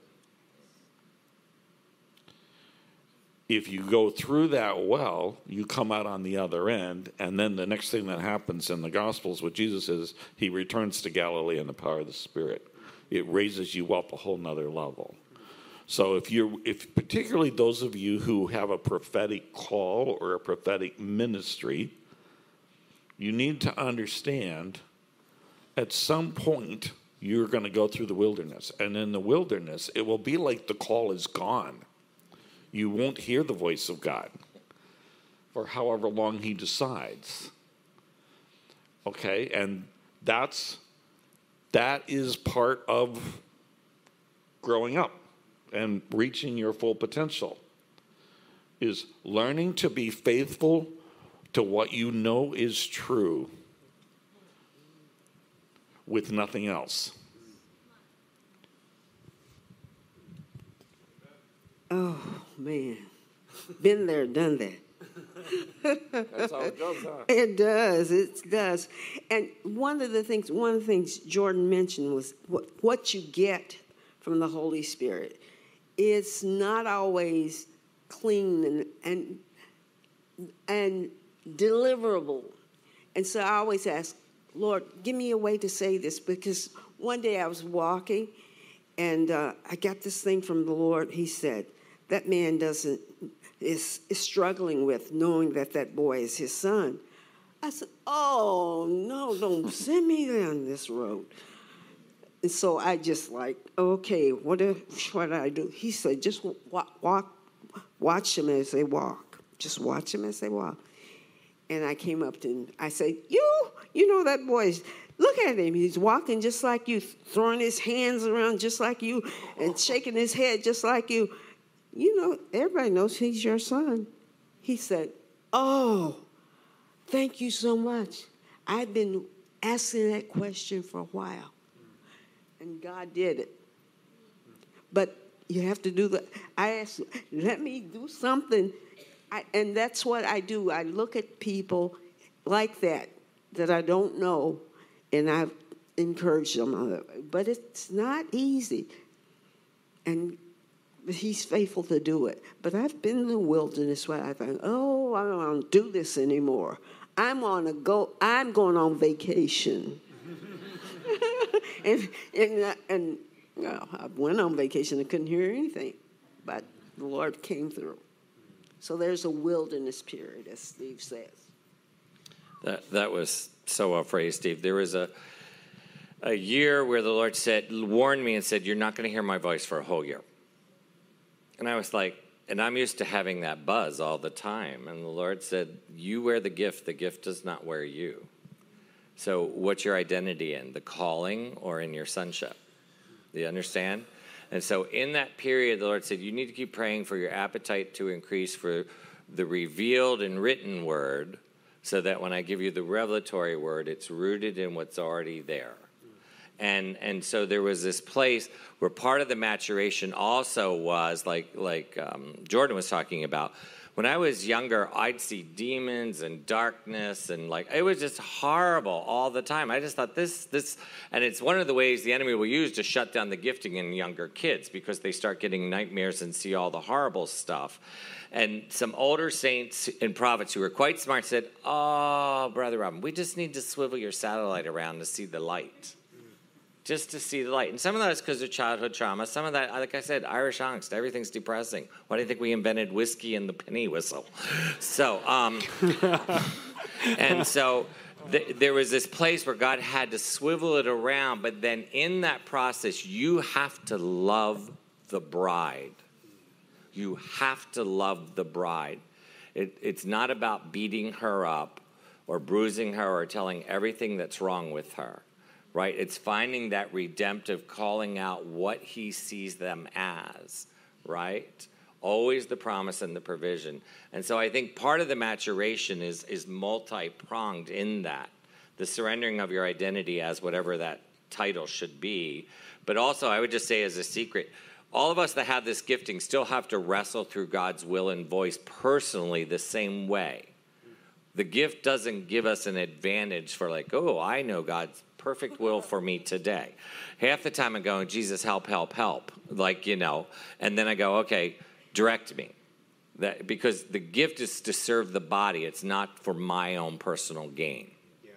If you go through that well, you come out on the other end, and then the next thing that happens in the Gospels with Jesus is he returns to Galilee in the power of the Spirit. It raises you up a whole nother level. So if particularly those of you who have a prophetic call or a prophetic ministry, you need to understand at some point you're going to go through the wilderness. And in the wilderness, it will be like the call is gone. You won't hear the voice of God for however long he decides. Okay? And that is part of growing up and reaching your full potential, is learning to be faithful to what you know is true with nothing else. Oh, man. Been there, done that. That's how it goes, huh? It does. And one of the things Jordan mentioned was what you get from the Holy Spirit. It's not always clean and deliverable. And so I always ask, Lord, give me a way to say this, because one day I was walking and I got this thing from the Lord. He said, that man is struggling with knowing that boy is his son. I said, oh, no, don't send me down this road. And so I just like, okay, what do I do? He said, just watch them as they walk. Just watch them as they walk. And I came up to him. I said, you know that boy, look at him. He's walking just like you, throwing his hands around just like you, and shaking his head just like you. You know, everybody knows he's your son. He said, oh, thank you so much. I've been asking that question for a while. And God did it. But you have to do that. I asked, let me do something. And that's what I do. I look at people like that I don't know, and I've encouraged them. But it's not easy. And he's faithful to do it. But I've been in the wilderness where I think, oh, I don't want to do this anymore. I'm going on vacation. and I went on vacation. I couldn't hear anything, but the Lord came through. So there's a wilderness period, as Steve says. That was so well phrased, Steve. There was a year where the Lord warned me and said, you're not going to hear my voice for a whole year. And I was like, and I'm used to having that buzz all the time. And the Lord said, you wear the gift does not wear you. So what's your identity in? The calling or in your sonship? Do you understand? And so in that period, the Lord said, you need to keep praying for your appetite to increase for the revealed and written word, so that when I give you the revelatory word, it's rooted in what's already there. And so there was this place where part of the maturation also was like Jordan was talking about. When I was younger, I'd see demons and darkness, and like it was just horrible all the time. I just thought this, and it's one of the ways the enemy will use to shut down the gifting in younger kids, because they start getting nightmares and see all the horrible stuff. And some older saints and prophets who were quite smart said, "Oh, Brother Robin, we just need to swivel your satellite around to see the light." Just to see the light. And some of that is because of childhood trauma. Some of that, like I said, Irish angst. Everything's depressing. Why do you think we invented whiskey and the penny whistle? So, and so there was this place where God had to swivel it around. But then in that process, you have to love the bride. You have to love the bride. It's not about beating her up or bruising her or telling everything that's wrong with her. Right? It's finding that redemptive, calling out what he sees them as, right? Always the promise and the provision. And so I think part of the maturation is multi-pronged in that. The surrendering of your identity as whatever that title should be. But also, I would just say as a secret, all of us that have this gifting still have to wrestle through God's will and voice personally the same way. The gift doesn't give us an advantage for like, oh, I know God's perfect will for me today. Half the time I'm going, Jesus, help, help, help. Like, you know, and then I go, okay, direct me. Because the gift is to serve the body. It's not for my own personal gain. Yeah.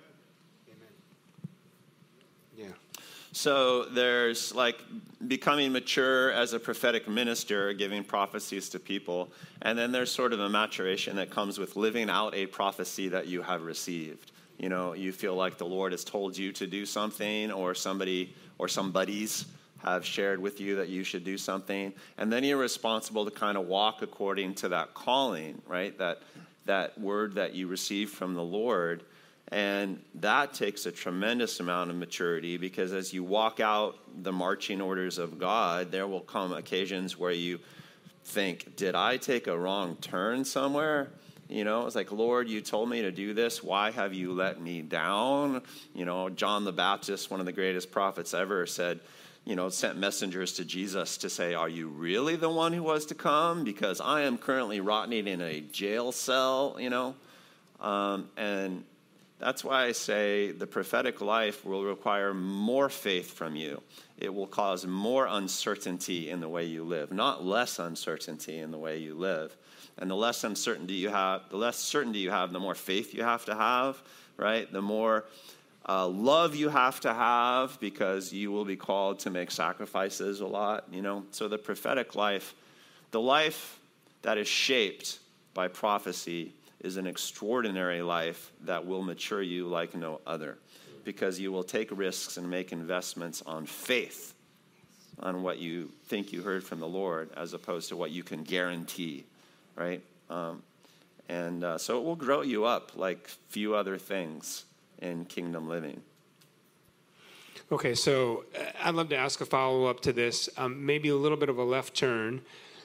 Amen. Yeah. So there's like becoming mature as a prophetic minister, giving prophecies to people. And then there's sort of a maturation that comes with living out a prophecy that you have received. You know, you feel like the Lord has told you to do something, or somebody or some buddies have shared with you that you should do something. And then you're responsible to kind of walk according to that calling, right? That word that you received from the Lord. And that takes a tremendous amount of maturity, because as you walk out the marching orders of God, there will come occasions where you think, did I take a wrong turn somewhere? You know, it's like, Lord, you told me to do this. Why have you let me down? You know, John the Baptist, one of the greatest prophets ever, said, you know, sent messengers to Jesus to say, are you really the one who was to come? Because I am currently rotting in a jail cell, you know. And that's why I say the prophetic life will require more faith from you. It will cause more uncertainty in the way you live, not less uncertainty in the way you live. And the less uncertainty you have, the less certainty you have, the more faith you have to have, right? The more love you have to have, because you will be called to make sacrifices a lot, you know? So the prophetic life, the life that is shaped by prophecy, is an extraordinary life that will mature you like no other, because you will take risks and make investments on faith, on what you think you heard from the Lord, as opposed to what you can guarantee. Right? So it will grow you up like few other things in kingdom living. Okay, so I'd love to ask a follow-up to this, maybe a little bit of a left turn.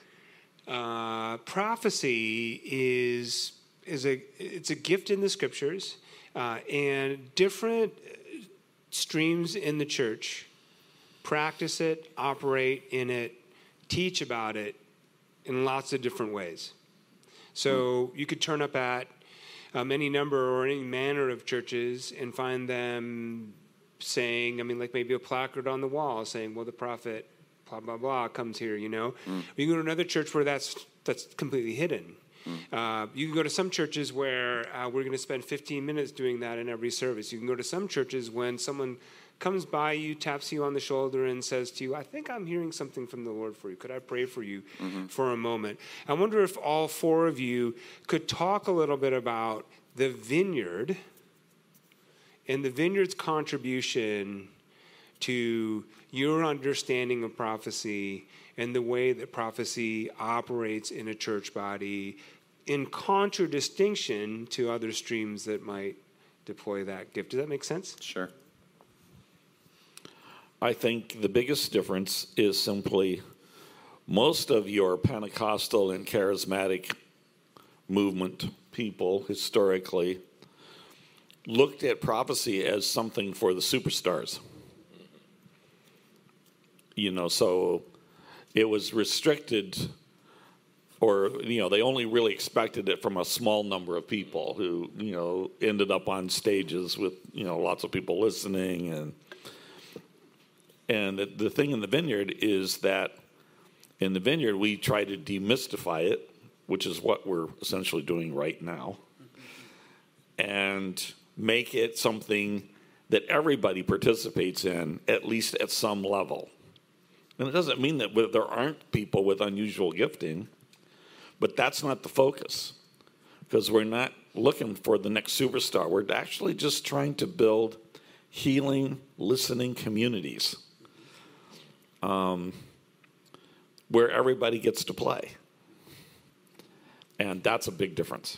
Prophecy is a gift in the scriptures, and different streams in the church practice it, operate in it, teach about it in lots of different ways. So you could turn up at any number or any manner of churches and find them saying, I mean, like maybe a placard on the wall saying, well, the prophet, blah, blah, blah, comes here, you know. You can go to another church where that's completely hidden. You can go to some churches where we're going to spend 15 minutes doing that in every service. You can go to some churches when someone comes by you, taps you on the shoulder, and says to you, I think I'm hearing something from the Lord for you. Could I pray for you for a moment? I wonder if all four of you could talk a little bit about the vineyard and the vineyard's contribution to your understanding of prophecy and the way that prophecy operates in a church body, in contradistinction to other streams that might deploy that gift. Does that make sense? Sure. I think the biggest difference is simply most of your Pentecostal and charismatic movement people historically looked at prophecy as something for the superstars. So it was restricted, or, they only really expected it from a small number of people who, ended up on stages with, lots of people listening. And the thing in the Vineyard is that in the Vineyard, we try to demystify it, which is what we're essentially doing right now, and make it something that everybody participates in, at least at some level. And it doesn't mean that there aren't people with unusual gifting, but that's not the focus, because we're not looking for the next superstar. We're actually just trying to build healing, listening communities where everybody gets to play. And that's a big difference.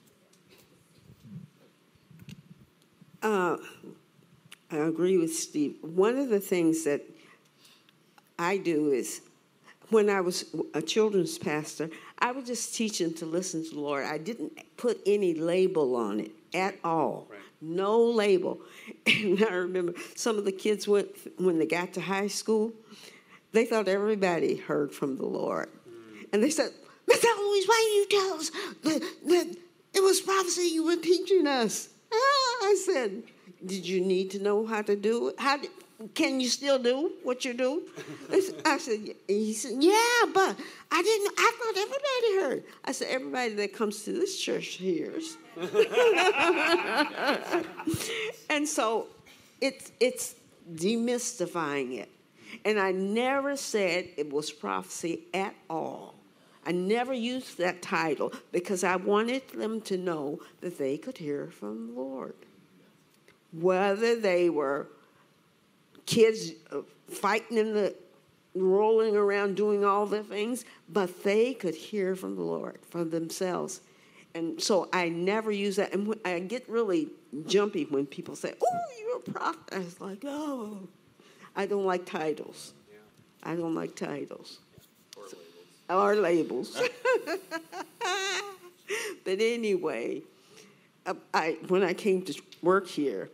I agree with Steve. One of the things that I do is, when I was a children's pastor, I would just teach them to listen to the Lord. I didn't put any label on it at all. Right. No label. And I remember some of the kids, when they got to high school, they thought everybody heard from the Lord. And they said, Miss Eloise, why didn't you tell us that it was prophecy you were teaching us? I said, did you need to know how to do it? Can you still do what you do? I said, he said, yeah, but I thought everybody heard. I said, everybody that comes to this church hears. And so it's demystifying it. And I never said it was prophecy at all. I never used that title because I wanted them to know that they could hear from the Lord. Whether they were kids fighting rolling around doing all the things, but they could hear from the Lord for themselves. And so I never use that. And I get really jumpy when people say, oh, you're a prophet. I was like, oh, I don't like titles. I don't like titles. Or labels. But anyway, when I came to work here,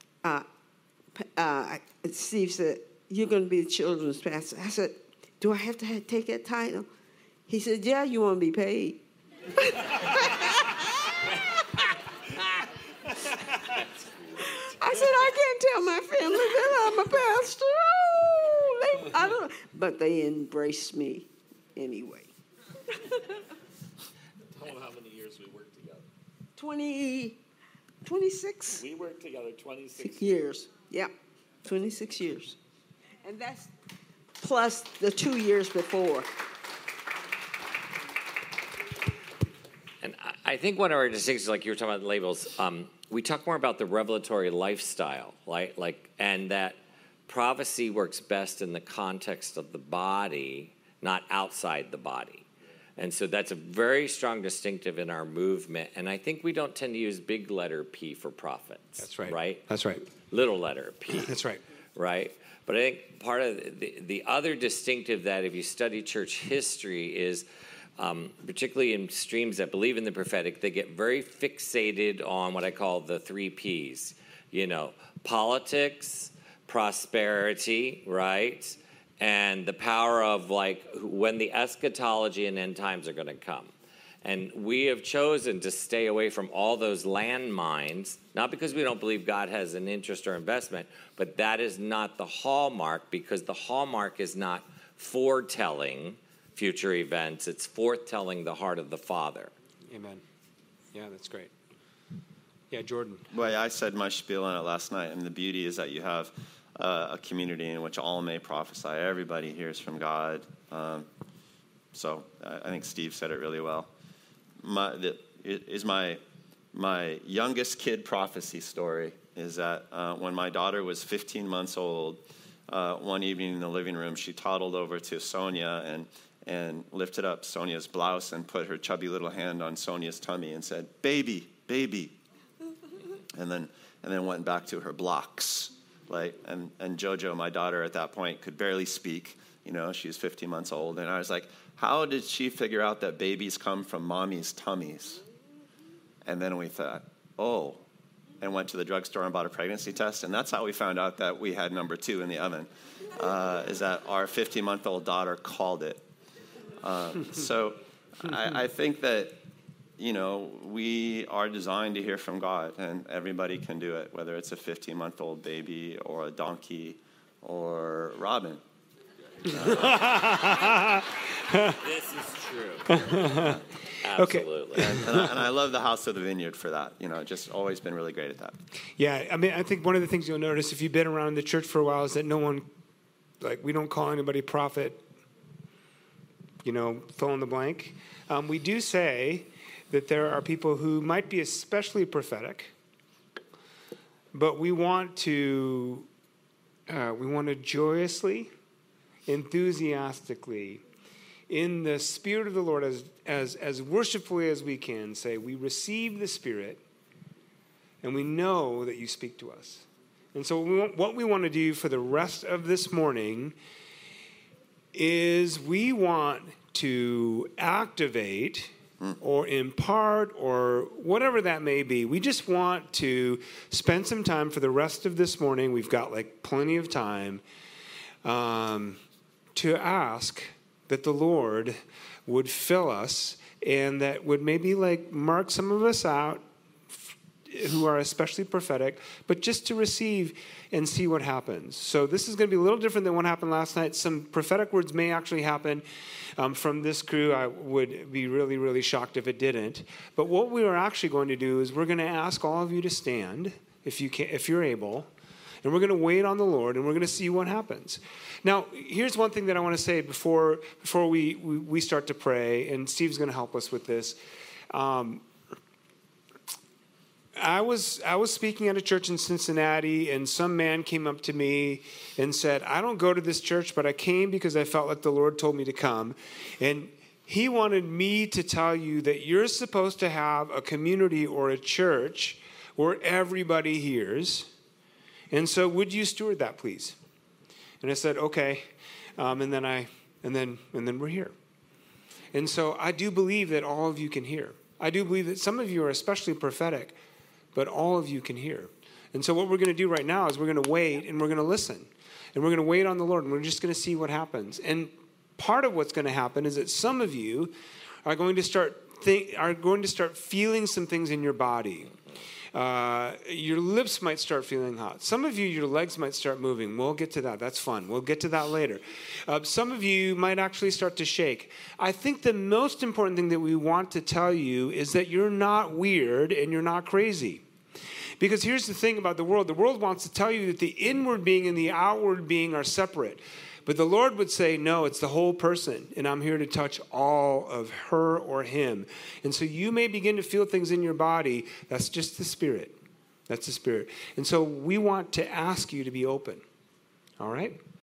Steve said, you're going to be the children's pastor. I said, do I have to take that title? He said, yeah, you want to be paid. I said, I can't tell my family that I'm a pastor. Oh, I don't know. But they embraced me anyway. Tell them how many years we worked together. 26. We worked together 26 years. Yeah, 26 years. And that's plus the 2 years before. And I think one of our distinctions, like you were talking about labels, we talk more about the revelatory lifestyle, right? And that prophecy works best in the context of the body, not outside the body. And so that's a very strong distinctive in our movement. And I think we don't tend to use big letter P for prophets. That's right. Right? That's right. Little letter P. That's right. Right? But I think part of the other distinctive that if you study church history is, particularly in streams that believe in the prophetic, they get very fixated on what I call the 3 Ps. Politics, prosperity, right? And the power of when the eschatology and end times are going to come. And we have chosen to stay away from all those landmines, not because we don't believe God has an interest or investment, but that is not the hallmark, because the hallmark is not foretelling future events. It's foretelling the heart of the Father. Amen. Yeah, that's great. Yeah, Jordan. Well, I said my spiel on it last night, and the beauty is that you have a community in which all may prophesy. Everybody hears from God. So I think Steve said it really well. My youngest kid prophecy story is that when my daughter was 15 months old, one evening in the living room, she toddled over to Sonia and lifted up Sonia's blouse and put her chubby little hand on Sonia's tummy and said, "Baby, baby," and then went back to her blocks. And JoJo, my daughter at that point, could barely speak. she's 15 months old. And I was like, how did she figure out that babies come from mommy's tummies? And then we thought, and went to the drugstore and bought a pregnancy test. And that's how we found out that we had number 2 in the oven, is that our 15-month-old daughter called it. So I think that, we are designed to hear from God, and everybody can do it, whether it's a 15-month-old baby or a donkey or Robin. This is true. Absolutely. And I love the House of the Vineyard for that. Just always been really great at that. Yeah, I think one of the things you'll notice if you've been around the church for a while is that no one, we don't call anybody prophet, fill in the blank. We do say that there are people who might be especially prophetic, but we want to joyously, enthusiastically, in the Spirit of the Lord, as worshipfully as we can, say, we receive the Spirit, and we know that you speak to us. And so what we want to do for the rest of this morning is we want to activate or impart or whatever that may be. We just want to spend some time for the rest of this morning. We've got plenty of time to ask that the Lord would fill us and that would maybe mark some of us out who are especially prophetic, but just to receive and see what happens. So this is going to be a little different than what happened last night. Some prophetic words may actually happen from this crew. I would be really, really shocked if it didn't. But what we are actually going to do is we're going to ask all of you to stand, if you're able, and we're going to wait on the Lord, and we're going to see what happens. Now, here's one thing that I want to say before we start to pray, and Steve's going to help us with this. I was speaking at a church in Cincinnati, and some man came up to me and said, I don't go to this church, but I came because I felt like the Lord told me to come. And he wanted me to tell you that you're supposed to have a community or a church where everybody hears. And so would you steward that, please? And I said, okay. And then we're here. And so I do believe that all of you can hear. I do believe that some of you are especially prophetic, but all of you can hear. And so what we're going to do right now is we're going to wait and we're going to listen. And we're going to wait on the Lord, and we're just going to see what happens. And part of what's going to happen is that some of you are going to start feeling some things in your body. Your lips might start feeling hot. Some of you, your legs might start moving. We'll get to that. That's fun. We'll get to that later. Some of you might actually start to shake. I think the most important thing that we want to tell you is that you're not weird and you're not crazy. Because here's the thing about the world. The world wants to tell you that the inward being and the outward being are separate. But the Lord would say, no, it's the whole person, and I'm here to touch all of her or him. And so you may begin to feel things in your body. That's just the Spirit. That's the Spirit. And so we want to ask you to be open. All right?